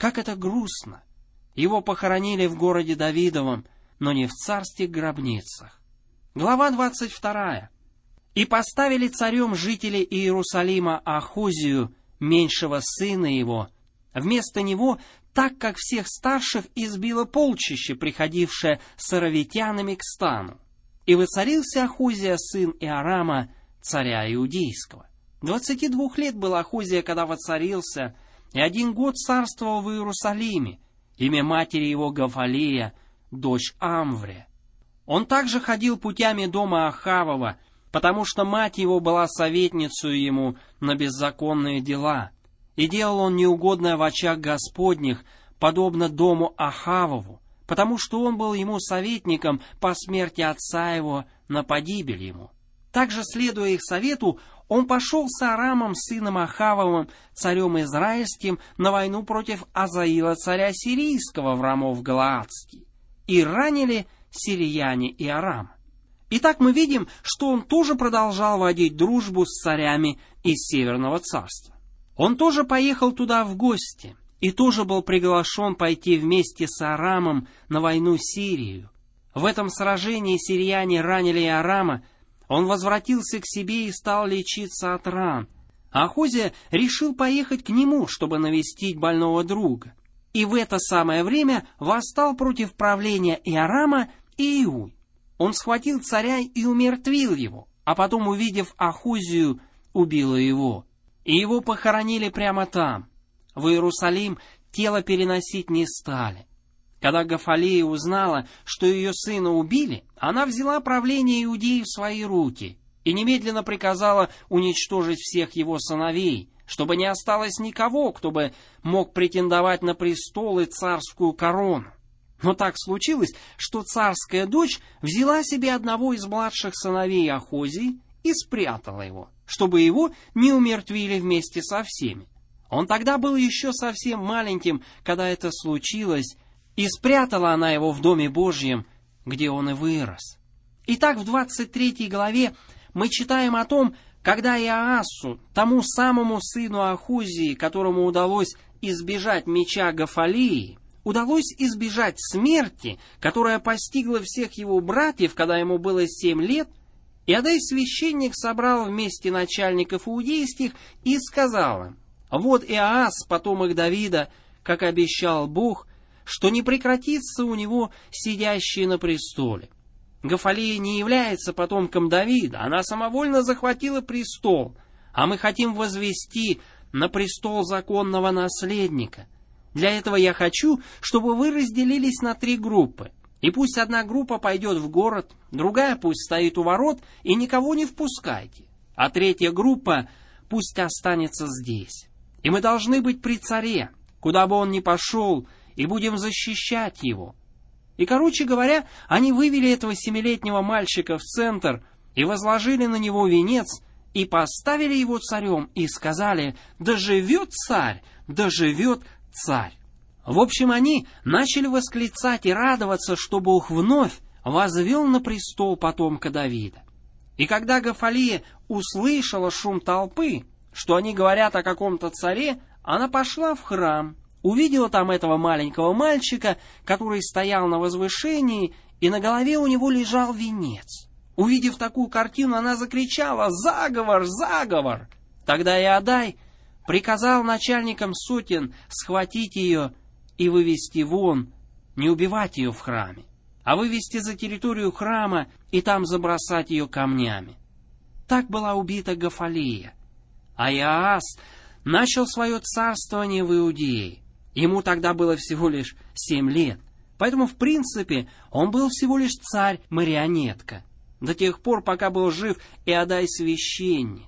Как это грустно! Его похоронили в городе Давидовом, но не в царских гробницах. Глава двадцать вторая. «И поставили царем жители Иерусалима Ахозию, меньшего сына его, вместо него, так как всех старших избило полчище, приходившее с аравитянами к стану. И воцарился Ахозия, сын Иорама, царя Иудейского. Двадцати двух лет был Ахозия, когда воцарился, и один год царствовал в Иерусалиме. Имя матери его Гафалия, дочь Амвре. Он также ходил путями дома Ахавова, потому что мать его была советницей ему на беззаконные дела. И делал он неугодное в очах Господних, подобно дому Ахавову, потому что он был ему советником по смерти отца его на погибель ему. Также, следуя их совету, он пошел с Арамом, сыном Ахавовым, царем Израильским, на войну против Азаила, царя сирийского, в Рамов Галаадский. И ранили сирияне и Арам. Итак, мы видим, что он тоже продолжал водить дружбу с царями из Северного царства. Он тоже поехал туда в гости, и тоже был приглашен пойти вместе с Арамом на войну с Сирией. В этом сражении сирияне ранили Арама, он возвратился к себе и стал лечиться от ран. Ахозия решил поехать к нему, чтобы навестить больного друга. И в это самое время восстал против правления Иорама Иуй. Он схватил царя и умертвил его, а потом, увидев Ахозию, убил его. И его похоронили прямо там. В Иерусалим тело переносить не стали. Когда Гафалия узнала, что ее сына убили, она взяла правление Иудеи в свои руки и немедленно приказала уничтожить всех его сыновей, чтобы не осталось никого, кто бы мог претендовать на престол и царскую корону. Но так случилось, что царская дочь взяла себе одного из младших сыновей Ахозии и спрятала его, чтобы его не умертвили вместе со всеми. Он тогда был еще совсем маленьким, когда это случилось, и спрятала она его в Доме Божьем, где он и вырос. Итак, в двадцать третьей главе мы читаем о том, когда Иоассу, тому самому сыну Ахозии, которому удалось избежать меча Гафалии, удалось избежать смерти, которая постигла всех его братьев, когда ему было семь лет, Иодай священник собрал вместе начальников иудейских и сказал им: «Вот Иоас, потомок Давида, как обещал Бог, что не прекратится у него сидящий на престоле. Гафалия не является потомком Давида, она самовольно захватила престол, а мы хотим возвести на престол законного наследника. Для этого я хочу, чтобы вы разделились на три группы, и пусть одна группа пойдет в город, другая пусть стоит у ворот и никого не впускайте, а третья группа пусть останется здесь. И мы должны быть при царе, куда бы он ни пошел, и будем защищать его». И, короче говоря, они вывели этого семилетнего мальчика в центр и возложили на него венец, и поставили его царем, и сказали: «Да живет царь! Да живет царь!» В общем, они начали восклицать и радоваться, что Бог вновь возвел на престол потомка Давида. И когда Гафалия услышала шум толпы, что они говорят о каком-то царе, она пошла в храм, увидела там этого маленького мальчика, который стоял на возвышении, и на голове у него лежал венец. Увидев такую картину, она закричала: «Заговор! Заговор!» Тогда Иодай приказал начальникам сотен схватить ее и вывести вон, не убивать ее в храме, а вывести за территорию храма и там забросать ее камнями. Так была убита Гафалия. А Иоас начал свое царствование в Иудее. Ему тогда было всего лишь семь лет, поэтому, в принципе, он был всего лишь царь-марионетка, до тех пор, пока был жив Иодай-священник.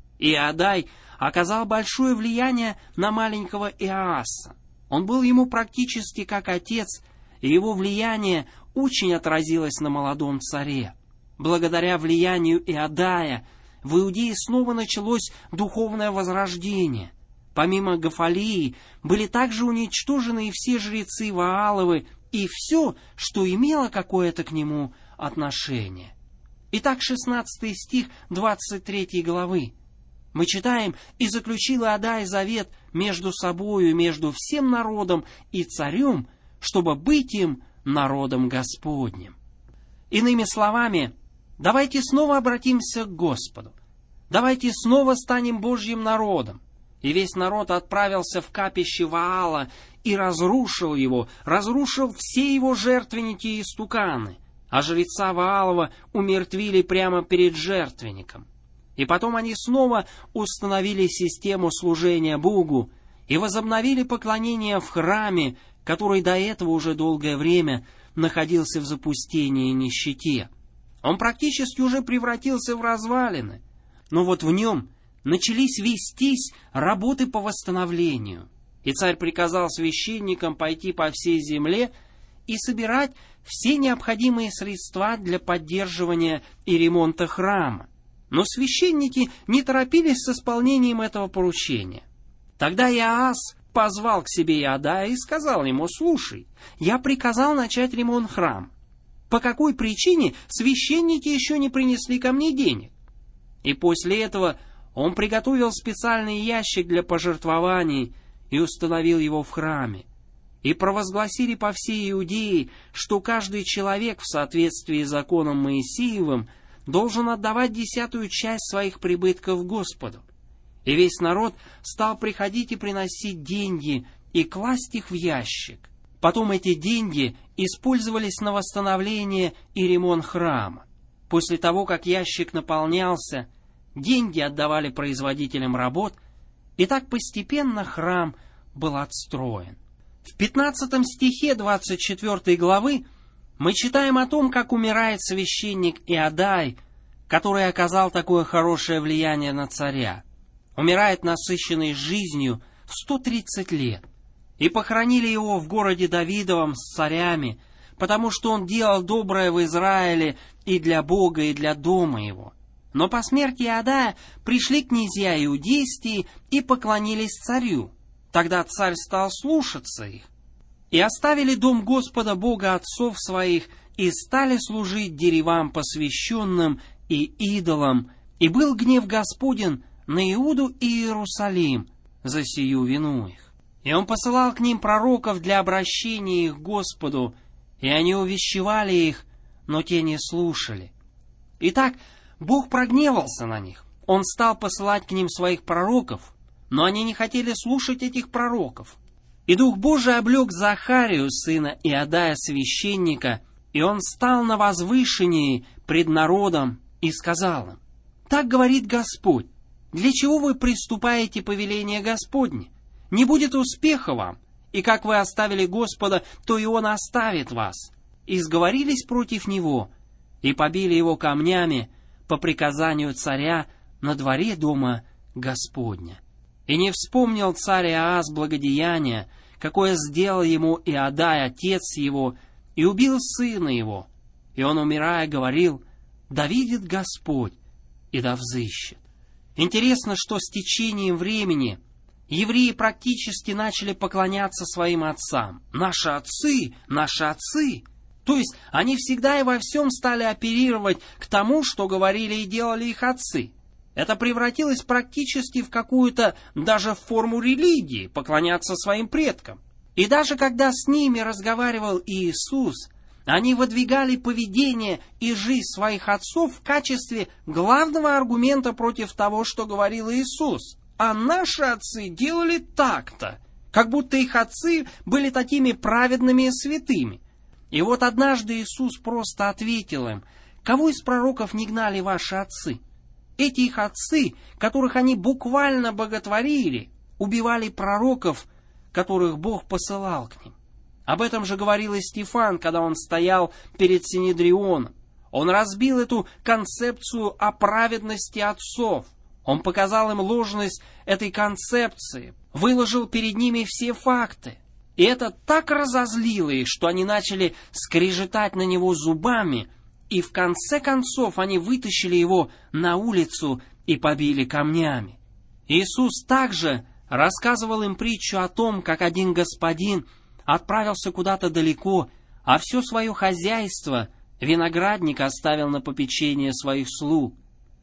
Иодай оказал большое влияние на маленького Иоаса. Он был ему практически как отец, и его влияние очень отразилось на молодом царе. Благодаря влиянию Иодая в Иудее снова началось духовное возрождение. Помимо Гафалии были также уничтожены и все жрецы Вааловы, и все, что имело какое-то к нему отношение. Итак, шестнадцатый стих двадцать третьей главы. Мы читаем: «И заключил Иодай завет между собою, между всем народом и царем, чтобы быть им народом Господним». Иными словами, давайте снова обратимся к Господу. Давайте снова станем Божьим народом. И весь народ отправился в капище Ваала и разрушил его, разрушил все его жертвенники и истуканы, а жреца Ваалова умертвили прямо перед жертвенником. И потом они снова установили систему служения Богу и возобновили поклонение в храме, который до этого уже долгое время находился в запустении и нищете. Он практически уже превратился в развалины, но вот в нем начались вестись работы по восстановлению. И царь приказал священникам пойти по всей земле и собирать все необходимые средства для поддерживания и ремонта храма. Но священники не торопились с исполнением этого поручения. Тогда Иоас позвал к себе Иодая и сказал ему: «Слушай, я приказал начать ремонт храма. По какой причине священники еще не принесли ко мне денег?» И после этого он приготовил специальный ящик для пожертвований и установил его в храме. И провозгласили по всей Иудее, что каждый человек в соответствии с законом Моисеевым должен отдавать десятую часть своих прибытков Господу. И весь народ стал приходить и приносить деньги и класть их в ящик. Потом эти деньги использовались на восстановление и ремонт храма. После того, как ящик наполнялся, деньги отдавали производителям работ, и так постепенно храм был отстроен. В пятнадцатом стихе двадцать четвёртой главы мы читаем о том, как умирает священник Иодай, который оказал такое хорошее влияние на царя. Умирает насыщенный жизнью в сто тридцать лет. И похоронили его в городе Давидовом с царями, потому что он делал доброе в Израиле и для Бога, и для дома его. Но по смерти Иодая пришли князья иудейские и поклонились царю. Тогда царь стал слушаться их. И оставили дом Господа Бога отцов своих, и стали служить деревам посвященным и идолам, и был гнев Господень на Иуду и Иерусалим за сию вину их. И он посылал к ним пророков для обращения их к Господу, и они увещевали их, но те не слушали. Итак, Бог прогневался на них. Он стал посылать к ним своих пророков, но они не хотели слушать этих пророков. И Дух Божий облег Захарию, сына Иодая священника, и он стал на возвышении пред народом и сказал им: «Так говорит Господь, для чего вы приступаете повеление Господне? Не будет успеха вам, и как вы оставили Господа, то и Он оставит вас». И сговорились против него, и побили его камнями по приказанию царя на дворе дома Господня. И не вспомнил царь Иоас благодеяния, какое сделал ему Иодай, отец его, и убил сына его. И он, умирая, говорил: «Да видит Господь, и да взыщет». Интересно, что с течением времени евреи практически начали поклоняться своим отцам. Наши отцы, наши отцы. То есть они всегда и во всем стали оперировать к тому, что говорили и делали их отцы. Это превратилось практически в какую-то даже форму религии, поклоняться своим предкам. И даже когда с ними разговаривал Иисус, они выдвигали поведение и жизнь своих отцов в качестве главного аргумента против того, что говорил Иисус. А наши отцы делали так-то, как будто их отцы были такими праведными и святыми. И вот однажды Иисус просто ответил им: «Кого из пророков не гнали ваши отцы?» Эти их отцы, которых они буквально боготворили, убивали пророков, которых Бог посылал к ним. Об этом же говорил и Стефан, когда он стоял перед Синедрионом. Он разбил эту концепцию о праведности отцов. Он показал им ложность этой концепции, выложил перед ними все факты. И это так разозлило их, что они начали скрежетать на него зубами, и в конце концов они вытащили его на улицу и побили камнями. Иисус также рассказывал им притчу о том, как один господин отправился куда-то далеко, а все свое хозяйство, виноградник, оставил на попечение своих слуг.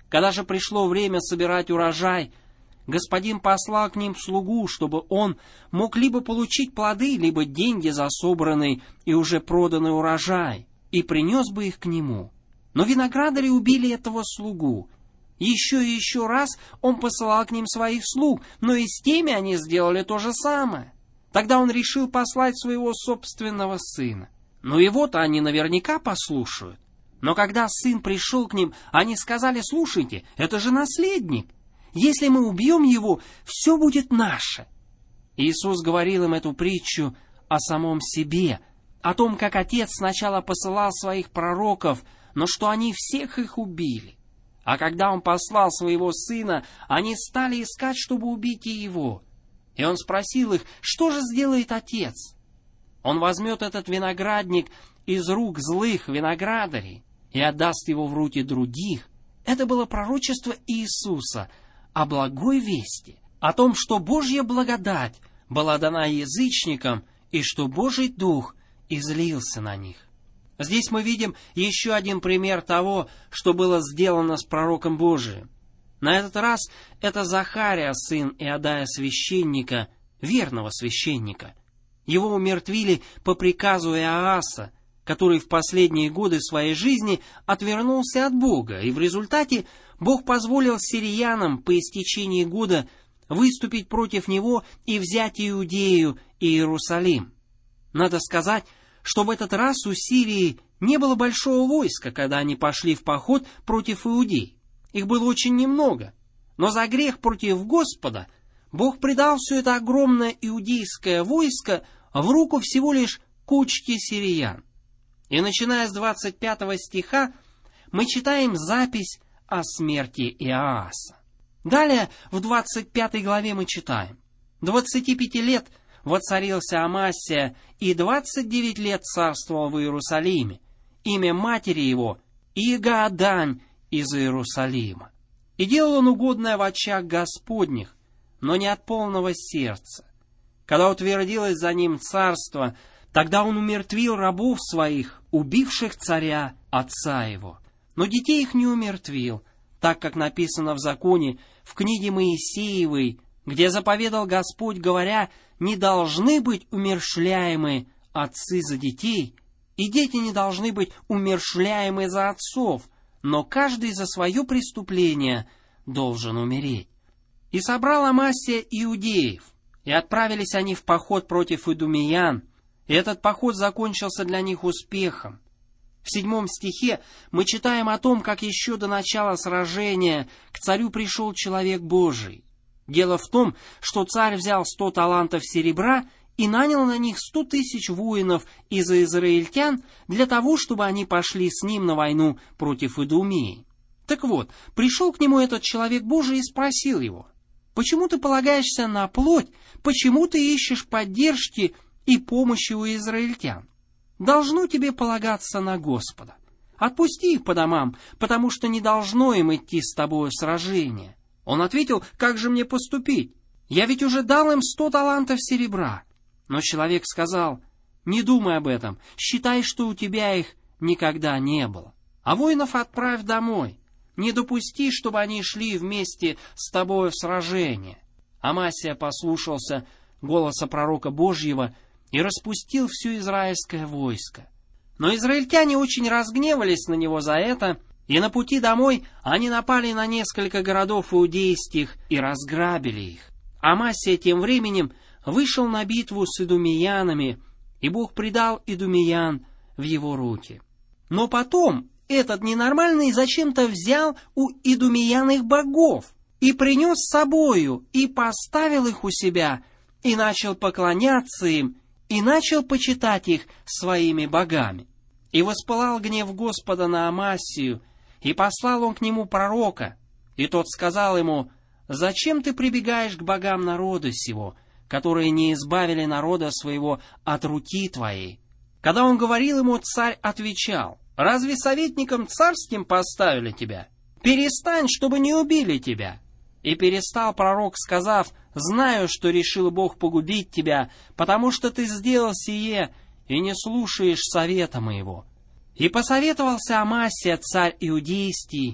Когда же пришло время собирать урожай, господин послал к ним слугу, чтобы он мог либо получить плоды, либо деньги за собранный и уже проданный урожай, и принес бы их к нему. Но виноградари убили этого слугу. Еще и еще раз он посылал к ним своих слуг, но и с теми они сделали то же самое. Тогда он решил послать своего собственного сына. Но его-то они наверняка послушают. Но когда сын пришел к ним, они сказали: «Слушайте, это же наследник. Если мы убьем его, все будет наше». Иисус говорил им эту притчу о самом себе, о том, как отец сначала посылал своих пророков, но что они всех их убили. А когда он послал своего сына, они стали искать, чтобы убить и его. И он спросил их: что же сделает отец? Он возьмет этот виноградник из рук злых виноградарей и отдаст его в руки других. Это было пророчество Иисуса о благой вести, о том, что Божья благодать была дана язычникам и что Божий Дух излился на них. Здесь мы видим еще один пример того, что было сделано с пророком Божиим. На этот раз это Захария, сын Иодая священника, верного священника. Его умертвили по приказу Иоаса, который в последние годы своей жизни отвернулся от Бога, и в результате Бог позволил сириянам по истечении года выступить против него и взять Иудею и Иерусалим. Надо сказать, что в этот раз у Сирии не было большого войска, когда они пошли в поход против Иудей. Их было очень немного. Но за грех против Господа Бог предал все это огромное иудейское войско в руку всего лишь кучки сириян. И начиная с двадцать пятого стиха мы читаем запись о смерти Иоаса. Далее в двадцать пятой главе мы читаем: «Двадцати пяти лет воцарился Амасия, и двадцать девять лет царствовал в Иерусалиме. Имя матери его Иегаадань из Иерусалима. И делал он угодное в очах Господних, но не от полного сердца. Когда утвердилось за ним царство, тогда он умертвил рабов своих, убивших царя, отца его. Но детей их не умертвил, так как написано в законе, в книге Моисеевой, где заповедал Господь, говоря: не должны быть умерщвляемы отцы за детей, и дети не должны быть умерщвляемы за отцов, но каждый за свое преступление должен умереть. И собрал Амасия иудеев, и отправились они в поход против идумеян, и этот поход закончился для них успехом. В седьмом стихе мы читаем о том, как еще до начала сражения к царю пришел человек Божий. Дело в том, что царь взял сто талантов серебра и нанял на них сто тысяч воинов из израильтян для того, чтобы они пошли с ним на войну против Идумеи. Так вот, пришел к нему этот человек Божий и спросил его: «Почему ты полагаешься на плоть? Почему ты ищешь поддержки и помощи у израильтян? Должно тебе полагаться на Господа. Отпусти их по домам, потому что не должно им идти с тобою сражение». Он ответил: «Как же мне поступить? Я ведь уже дал им сто талантов серебра». Но человек сказал: «Не думай об этом, считай, что у тебя их никогда не было. А воинов отправь домой. Не допусти, чтобы они шли вместе с тобой в сражение». Амасия послушался голоса пророка Божьего и распустил все израильское войско. Но израильтяне очень разгневались на него за это, и на пути домой они напали на несколько городов иудейских и разграбили их. Амасия тем временем вышел на битву с идумеянами, и Бог предал идумеян в его руки. Но потом этот ненормальный зачем-то взял у идумеян их богов и принес с собою, и поставил их у себя, и начал поклоняться им, и начал почитать их своими богами. И воспылал гнев Господа на Амасию, и послал он к нему пророка, и тот сказал ему: «Зачем ты прибегаешь к богам народа сего, которые не избавили народа своего от руки твоей?» Когда он говорил ему, царь отвечал: «Разве советником царским поставили тебя? Перестань, чтобы не убили тебя». И перестал пророк, сказав: «Знаю, что решил Бог погубить тебя, потому что ты сделал сие и не слушаешь совета моего». И посоветовался Амасия, царь иудейский,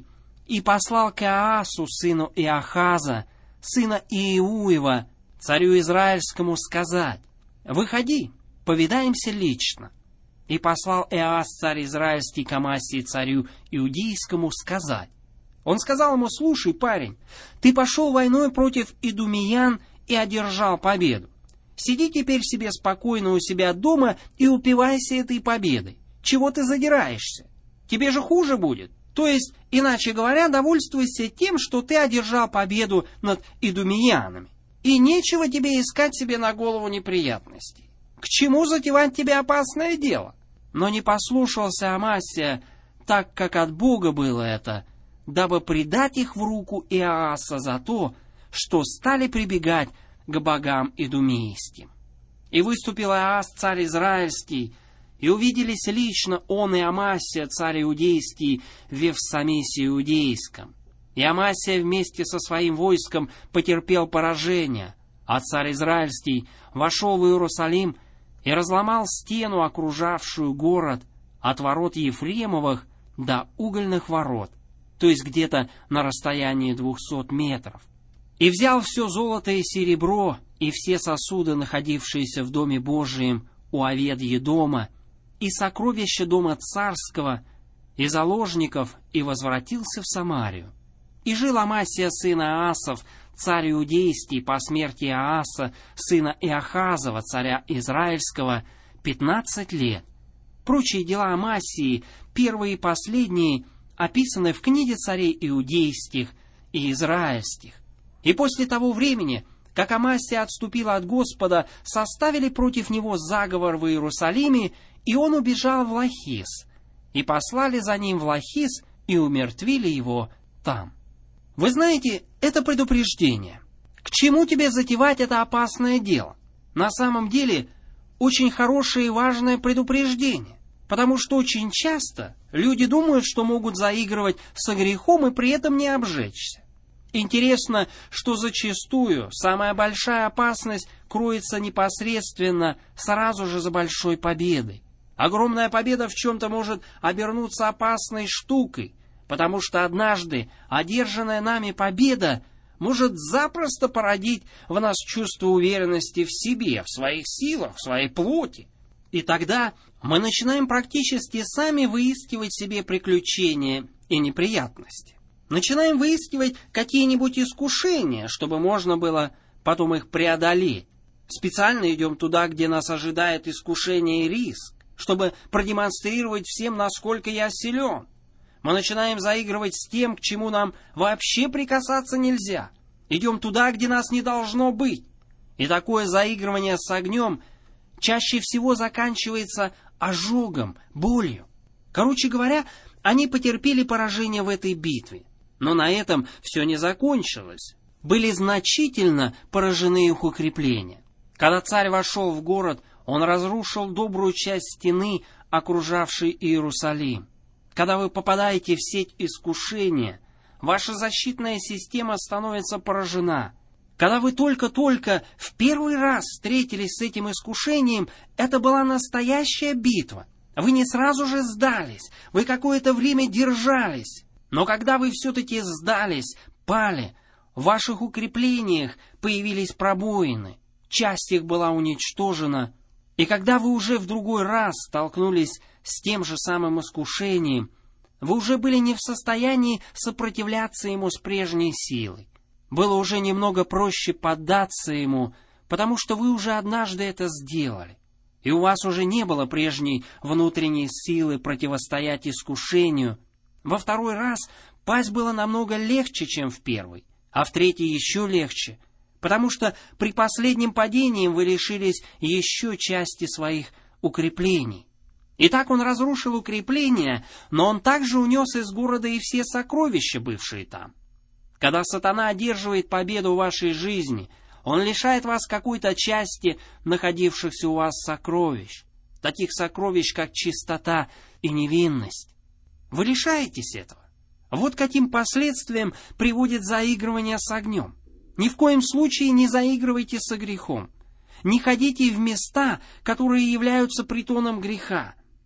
и послал к Иоасу, сыну Иохаза, сына Иеуева, царю Израильскому, сказать: «Выходи, повидаемся лично». И послал Иоас, царь Израильский, к Амасии, царю Иудейскому, сказать. Он сказал ему: «Слушай, парень, ты пошел войной против идумеян и одержал победу. Сиди теперь себе спокойно у себя дома и упивайся этой победой. Чего ты задираешься? Тебе же хуже будет. То есть, иначе говоря, довольствуйся тем, что ты одержал победу над идумеянами. И нечего тебе искать себе на голову неприятностей. К чему затевать тебе опасное дело?» Но не послушался Амасия, так как от Бога было это, дабы предать их в руку Иоаса за то, что стали прибегать к богам идумейским. И выступил Иоас, царь Израильский, и увиделись лично он и Амасия, царь Иудейский, в Евсамисе Иудейском. И Амасия вместе со своим войском потерпел поражение, а царь Израильский вошел в Иерусалим и разломал стену, окружавшую город, от ворот Ефремовых до угольных ворот, то есть где-то на расстоянии двухсот метров. И взял все золото и серебро, и все сосуды, находившиеся в доме Божием у Овед-Едома, и сокровища дома царского, и заложников, и возвратился в Самарию. И жил Амасия, сын Иоасов, царь Иудейский, по смерти Иоаса, сына Иохазова, царя Израильского, пятнадцать лет. Прочие дела Амасии, первые и последние, описаны в книге царей Иудейских и Израильских. И после того времени, как Амасия отступила от Господа, составили против него заговор в Иерусалиме, и он убежал в Лахис, и послали за ним в Лахис, и умертвили его там. Вы знаете, это предупреждение. К чему тебе затевать это опасное дело? На самом деле, очень хорошее и важное предупреждение, потому что очень часто люди думают, что могут заигрывать со грехом и при этом не обжечься. Интересно, что зачастую самая большая опасность кроется непосредственно сразу же за большой победой. Огромная победа в чем-то может обернуться опасной штукой, потому что однажды одержанная нами победа может запросто породить в нас чувство уверенности в себе, в своих силах, в своей плоти. И тогда мы начинаем практически сами выискивать себе приключения и неприятности. Начинаем выискивать какие-нибудь искушения, чтобы можно было потом их преодолеть. Специально идем туда, где нас ожидает искушение и риск, чтобы продемонстрировать всем, насколько я силен. Мы начинаем заигрывать с тем, к чему нам вообще прикасаться нельзя. Идем туда, где нас не должно быть. И такое заигрывание с огнем чаще всего заканчивается ожогом, болью. Короче говоря, они потерпели поражение в этой битве. Но на этом все не закончилось. Были значительно поражены их укрепления. Когда царь вошел в город, он разрушил добрую часть стены, окружавшей Иерусалим. Когда вы попадаете в сеть искушения, ваша защитная система становится поражена. Когда вы только-только в первый раз встретились с этим искушением, это была настоящая битва. Вы не сразу же сдались, вы какое-то время держались. Но когда вы все-таки сдались, пали, в ваших укреплениях появились пробоины, часть их была уничтожена. И когда вы уже в другой раз столкнулись с тем же самым искушением, вы уже были не в состоянии сопротивляться ему с прежней силой. Было уже немного проще поддаться ему, потому что вы уже однажды это сделали. И у вас уже не было прежней внутренней силы противостоять искушению. Во второй раз пасть было намного легче, чем в первый, а в третий еще легче, потому что при последнем падении вы лишились еще части своих укреплений. Итак, он разрушил укрепления, но он также унес из города и все сокровища, бывшие там. Когда сатана одерживает победу в вашей жизни, он лишает вас какой-то части находившихся у вас сокровищ, таких сокровищ, как чистота и невинность. Вы лишаетесь этого. Вот каким последствиям приводит заигрывание с огнем. Ни в коем случае не заигрывайте со грехом. Не ходите в места, которые являются притоном греха.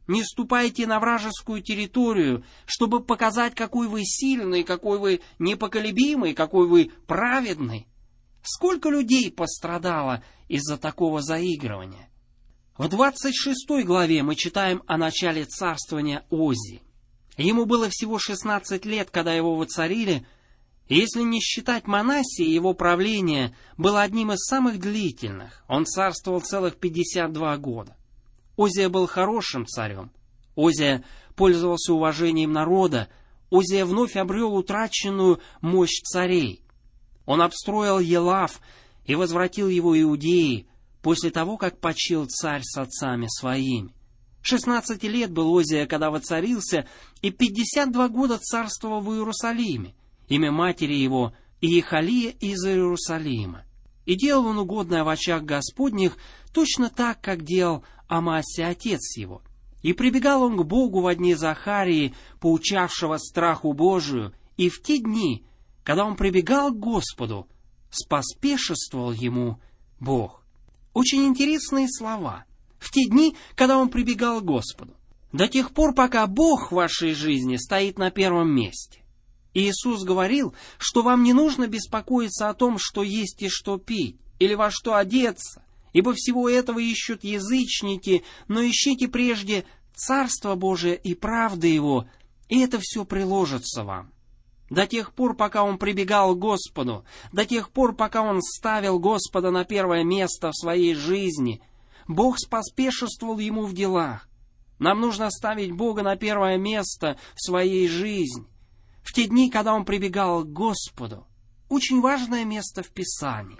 Не ступайте на вражескую территорию, чтобы показать, какой вы сильный, какой вы непоколебимый, какой вы праведный. Сколько людей пострадало из-за такого заигрывания? В двадцать шестой главе мы читаем о начале царствования Озии. Ему было всего шестнадцать лет, когда его воцарили, и если не считать Манассии, его правление было одним из самых длительных. Он царствовал целых пятьдесят два года. Озия был хорошим царем. Озия пользовался уважением народа. Озия вновь обрел утраченную мощь царей. Он обстроил Елав и возвратил его Иудеи после того, как почил царь с отцами своими. шестнадцать лет был Озия, когда воцарился, и пятьдесят два года царствовал в Иерусалиме. Имя матери его Иехалия из Иерусалима. И делал он угодное в очах Господних, точно так, как делал Амасия, отец его. И прибегал он к Богу во дни Захарии, поучавшего страху Божию, и в те дни, когда он прибегал к Господу, споспешествовал ему Бог. Очень интересные слова. В те дни, когда он прибегал к Господу. До тех пор, пока Бог в вашей жизни стоит на первом месте. Иисус говорил, что вам не нужно беспокоиться о том, что есть и что пить, или во что одеться, ибо всего этого ищут язычники, но ищите прежде Царство Божие и правды Его, и это все приложится вам. До тех пор, пока он прибегал к Господу, до тех пор, пока он ставил Господа на первое место в своей жизни, Бог споспешествовал ему в делах. Нам нужно ставить Бога на первое место в своей жизни. В те дни, когда он прибегал к Господу, очень важное место в Писании.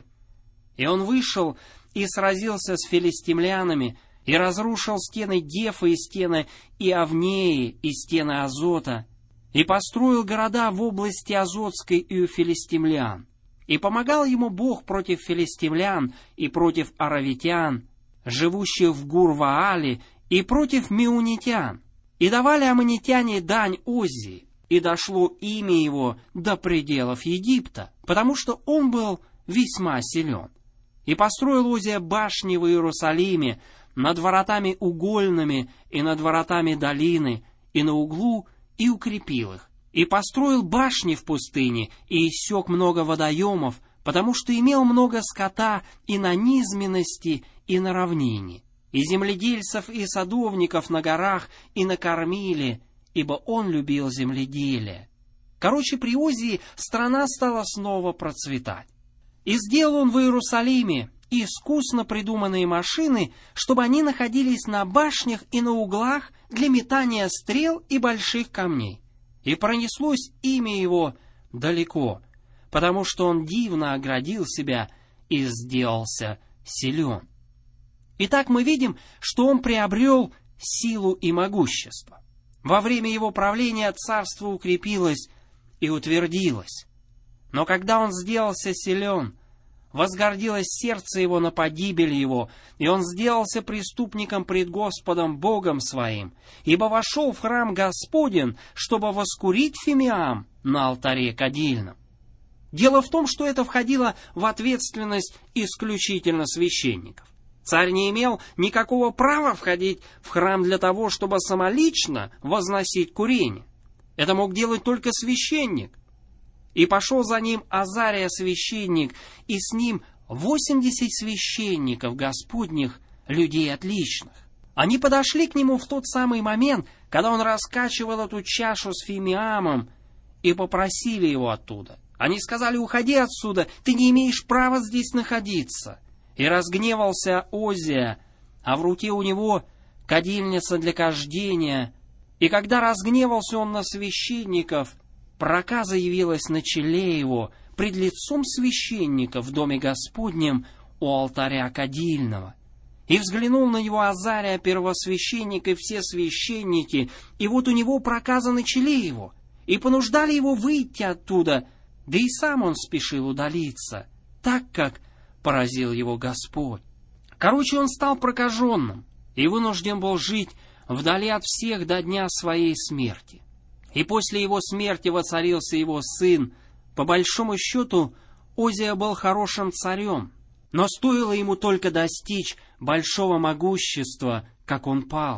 И он вышел и сразился с филистимлянами, и разрушил стены Гефа и стены Иавнеи и стены Азота, и построил города в области Азотской и у филистимлян. И помогал ему Бог против филистимлян и против аравитян, живущих в Гур-Ваале, и против меунитян. И давали аммонитяне дань Озии, и дошло имя его до пределов Египта, потому что он был весьма силен. И построил Озия башни в Иерусалиме, над воротами угольными и над воротами долины, и на углу, и укрепил их. И построил башни в пустыне, и иссек много водоемов, потому что имел много скота и на низменности, и на равнине, и земледельцев, и садовников на горах, и на кормиле, ибо он любил земледелие. Короче, при Озии страна стала снова процветать. И сделал он в Иерусалиме искусно придуманные машины, чтобы они находились на башнях и на углах для метания стрел и больших камней. И пронеслось имя его далеко, потому что он дивно оградил себя и сделался силен. Итак, мы видим, что он приобрел силу и могущество. Во время его правления царство укрепилось и утвердилось. Но когда он сделался силен, возгордилось сердце его на погибель его, и он сделался преступником пред Господом Богом своим, ибо вошел в храм Господень, чтобы воскурить фимиам на алтаре кадильном. Дело в том, что это входило в ответственность исключительно священников. Царь не имел никакого права входить в храм для того, чтобы самолично возносить курение. Это мог делать только священник. И пошел за ним Азария священник, и с ним восемьдесят священников Господних, людей отличных. Они подошли к нему в тот самый момент, когда он раскачивал эту чашу с фимиамом, и попросили его оттуда. Они сказали: «Уходи отсюда, ты не имеешь права здесь находиться». И разгневался Озия, а в руке у него кадильница для кождения. И когда разгневался он на священников, проказа явилась на челе его пред лицом священника в доме Господнем у алтаря кадильного. И взглянул на него Азария, первосвященник, и все священники, и вот у него проказа на челе его, и понуждали его выйти оттуда, да и сам он спешил удалиться, так как поразил его Господь. Короче, он стал прокаженным и вынужден был жить вдали от всех до дня своей смерти. И после его смерти воцарился его сын. По большому счету, Озия был хорошим царем, но стоило ему только достичь большого могущества, как он пал.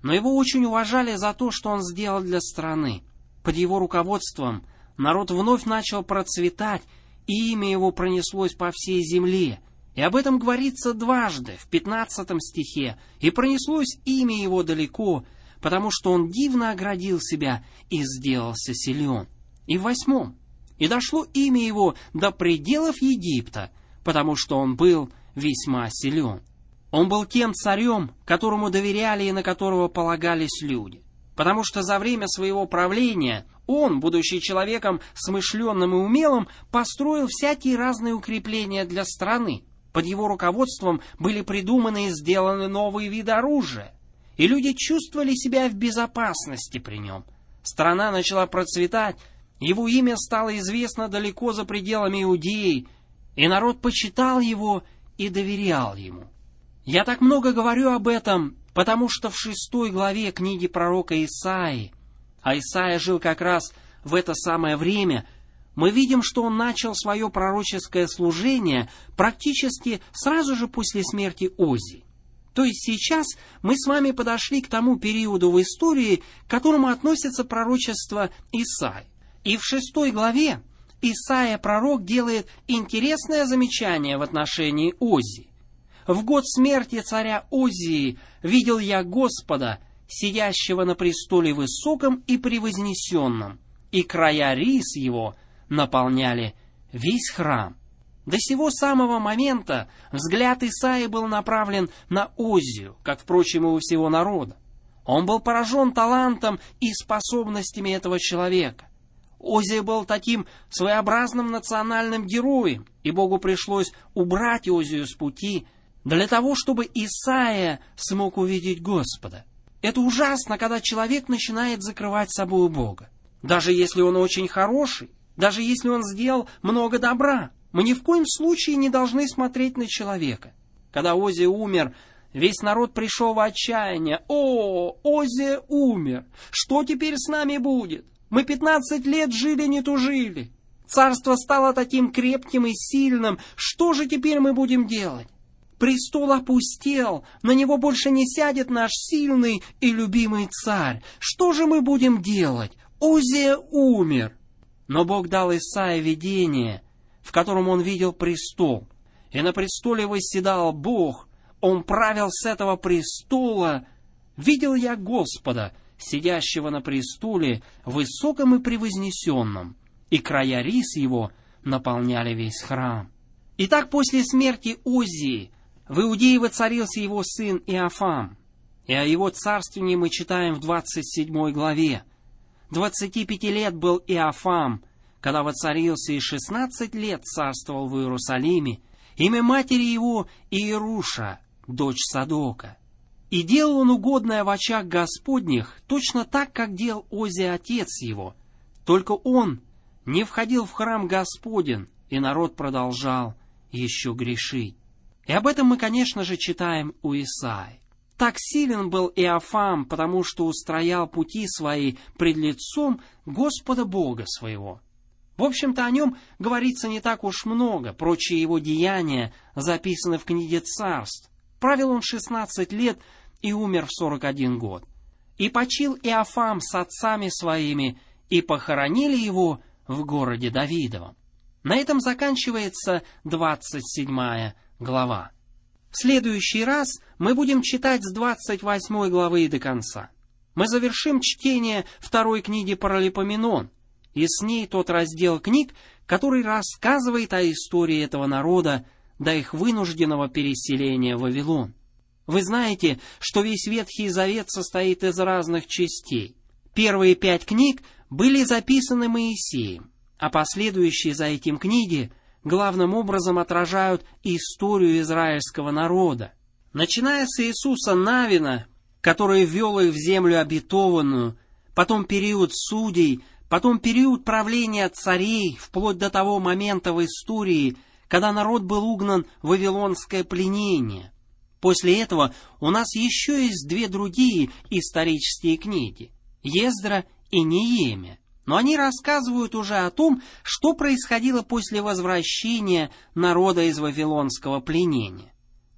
Но его очень уважали за то, что он сделал для страны. Под его руководством народ вновь начал процветать, и имя его пронеслось по всей земле. И об этом говорится дважды, в пятнадцатом стихе. «И пронеслось имя его далеко, потому что он дивно оградил себя и сделался силен». И в восьмом. «И дошло имя его до пределов Египта, потому что он был весьма силен». Он был тем царем, которому доверяли и на которого полагались люди. Потому что за время своего правления он, будучи человеком смышленным и умелым, построил всякие разные укрепления для страны. Под его руководством были придуманы и сделаны новые виды оружия. И люди чувствовали себя в безопасности при нем. Страна начала процветать, его имя стало известно далеко за пределами Иудеи, и народ почитал его и доверял ему. Я так много говорю об этом, потому что в шестой главе книги пророка Исаии, а Исаия жил как раз в это самое время, мы видим, что он начал свое пророческое служение практически сразу же после смерти Озии. То есть сейчас мы с вами подошли к тому периоду в истории, к которому относится пророчество Исаии. И в шестой главе Исаия пророк делает интересное замечание в отношении Озии. «В год смерти царя Озии видел я Господа, сидящего на престоле высоком и превознесенном, и края рис его наполняли весь храм». До сего самого момента взгляд Исаии был направлен на Озию, как, впрочем, и у всего народа. Он был поражен талантом и способностями этого человека. Озия был таким своеобразным национальным героем, и Богу пришлось убрать Озию с пути, для того, чтобы Исаия смог увидеть Господа. Это ужасно, когда человек начинает закрывать собой Бога. Даже если он очень хороший, даже если он сделал много добра, мы ни в коем случае не должны смотреть на человека. Когда Озия умер, весь народ пришел в отчаяние. «О, Озия умер! Что теперь с нами будет? Мы пятнадцать лет жили, не тужили. Царство стало таким крепким и сильным. Что же теперь мы будем делать? Престол опустел, на него больше не сядет наш сильный и любимый царь. Что же мы будем делать? Озия умер». Но Бог дал Исаии видение, в котором он видел престол. И на престоле восседал Бог, он правил с этого престола. «Видел я Господа, сидящего на престоле, высоком и превознесенном, и края рис его наполняли весь храм». Итак, после смерти Озии в Иудее воцарился его сын Иофам, и о его царствовании мы читаем в двадцать седьмой главе. Двадцати пяти лет был Иофам, когда воцарился, и шестнадцать лет царствовал в Иерусалиме. Имя матери его Иеруша, дочь Садока. И делал он угодное в очах Господних, точно так, как делал Озия отец его. Только он не входил в храм Господень, и народ продолжал еще грешить. И об этом мы, конечно же, читаем у Исаии. Так силен был Иофам, потому что устроял пути свои пред лицом Господа Бога своего. В общем-то, о нем говорится не так уж много, прочие его деяния записаны в книге Царств. Правил он шестнадцать лет и умер в сорок один год. И почил Иофам с отцами своими, и похоронили его в городе Давидовом. На этом заканчивается двадцать седьмая глава. В следующий раз мы будем читать с двадцать восьмой главы и до конца. Мы завершим чтение второй книги Паралипоменон, и с ней тот раздел книг, который рассказывает о истории этого народа до их вынужденного переселения в Вавилон. Вы знаете, что весь Ветхий Завет состоит из разных частей. Первые пять книг были записаны Моисеем, а последующие за этим книги главным образом отражают историю израильского народа. Начиная с Иисуса Навина, который ввел их в землю обетованную, потом период судей, потом период правления царей, вплоть до того момента в истории, когда народ был угнан в вавилонское пленение. После этого у нас еще есть две другие исторические книги – Ездра и Неемия. Но они рассказывают уже о том, что происходило после возвращения народа из вавилонского пленения.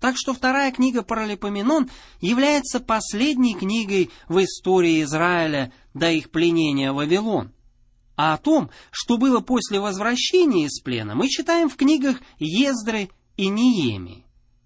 Так что вторая книга Паралипоменон является последней книгой в истории Израиля до их пленения в Вавилон. А о том, что было после возвращения из плена, мы читаем в книгах Ездры и Неемии.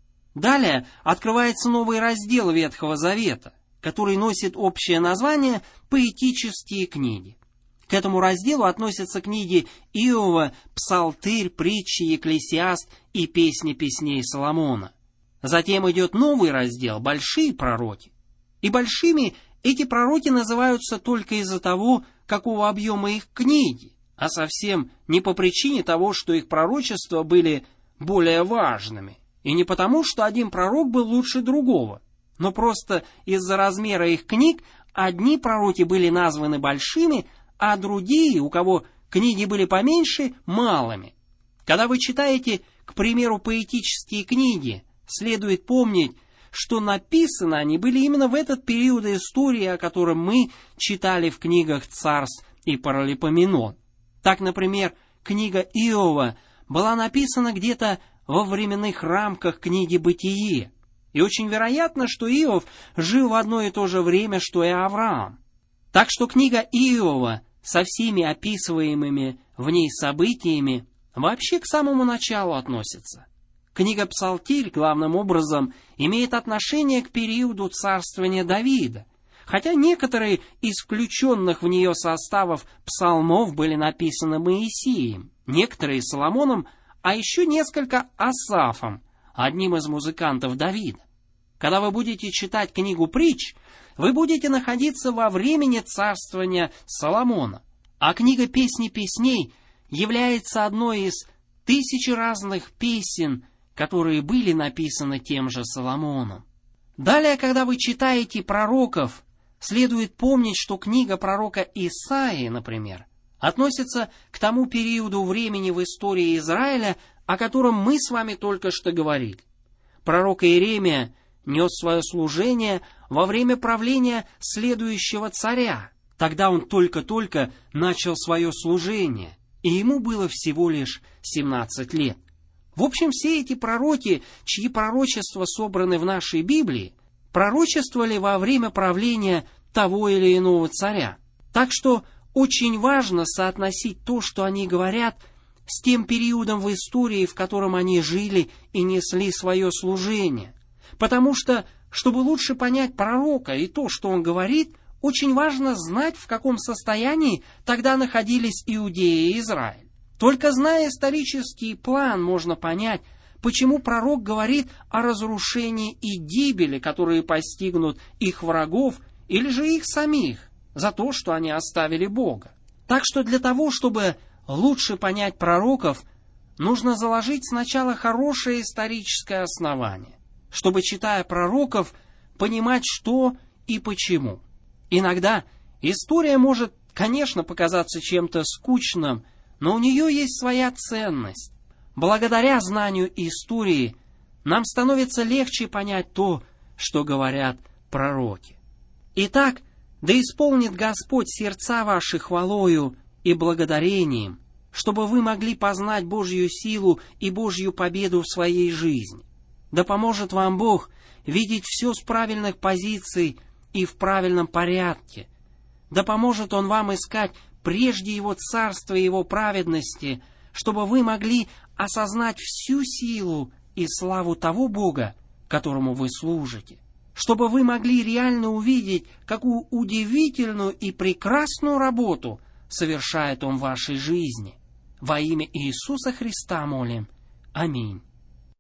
Далее открывается новый раздел Ветхого Завета, который носит общее название «Поэтические книги». К этому разделу относятся книги Иова, Псалтырь, Притчи, Екклесиаст и Песни песней Соломона. Затем идет новый раздел «Большие пророки». И большими эти пророки называются только из-за того, какого объема их книги, а совсем не по причине того, что их пророчества были более важными, и не потому, что один пророк был лучше другого, но просто из-за размера их книг одни пророки были названы большими, а другие, у кого книги были поменьше, малыми. Когда вы читаете, к примеру, поэтические книги, следует помнить, что написаны они были именно в этот период истории, о котором мы читали в книгах Царств и Паралипоменон. Так, например, книга Иова была написана где-то во временных рамках книги Бытие. И очень вероятно, что Иов жил в одно и то же время, что и Авраам. Так что книга Иова со всеми описываемыми в ней событиями вообще к самому началу относится. Книга Псалтирь главным образом имеет отношение к периоду царствования Давида, хотя некоторые из включенных в нее составов псалмов были написаны Моисеем, некоторые Соломоном, а еще несколько Асафом, одним из музыкантов Давида. Когда вы будете читать книгу Притч, вы будете находиться во времени царствования Соломона, а книга Песни песней является одной из тысячи разных песен, которые были написаны тем же Соломоном. Далее, когда вы читаете пророков, следует помнить, что книга пророка Исаии, например, относится к тому периоду времени в истории Израиля, о котором мы с вами только что говорили. Пророк Иеремия нес свое служение во время правления следующего царя. Тогда он только-только начал свое служение, и ему было всего лишь семнадцать лет. В общем, все эти пророки, чьи пророчества собраны в нашей Библии, пророчествовали во время правления того или иного царя. Так что очень важно соотносить то, что они говорят, с тем периодом в истории, в котором они жили и несли свое служение. Потому что, чтобы лучше понять пророка и то, что он говорит, очень важно знать, в каком состоянии тогда находились Иудея и Израиль. Только зная исторический план, можно понять, почему пророк говорит о разрушении и гибели, которые постигнут их врагов или же их самих, за то, что они оставили Бога. Так что для того, чтобы лучше понять пророков, нужно заложить сначала хорошее историческое основание, чтобы, читая пророков, понимать, что и почему. Иногда история может, конечно, показаться чем-то скучным, но у нее есть своя ценность. Благодаря знанию истории нам становится легче понять то, что говорят пророки. Итак, да исполнит Господь сердца ваши хвалою и благодарением, чтобы вы могли познать Божью силу и Божью победу в своей жизни. Да поможет вам Бог видеть все с правильных позиций и в правильном порядке. Да поможет Он вам искать прежде Его царства и Его праведности, чтобы вы могли осознать всю силу и славу того Бога, которому вы служите. Чтобы вы могли реально увидеть, какую удивительную и прекрасную работу совершает Он в вашей жизни. Во имя Иисуса Христа молим. Аминь.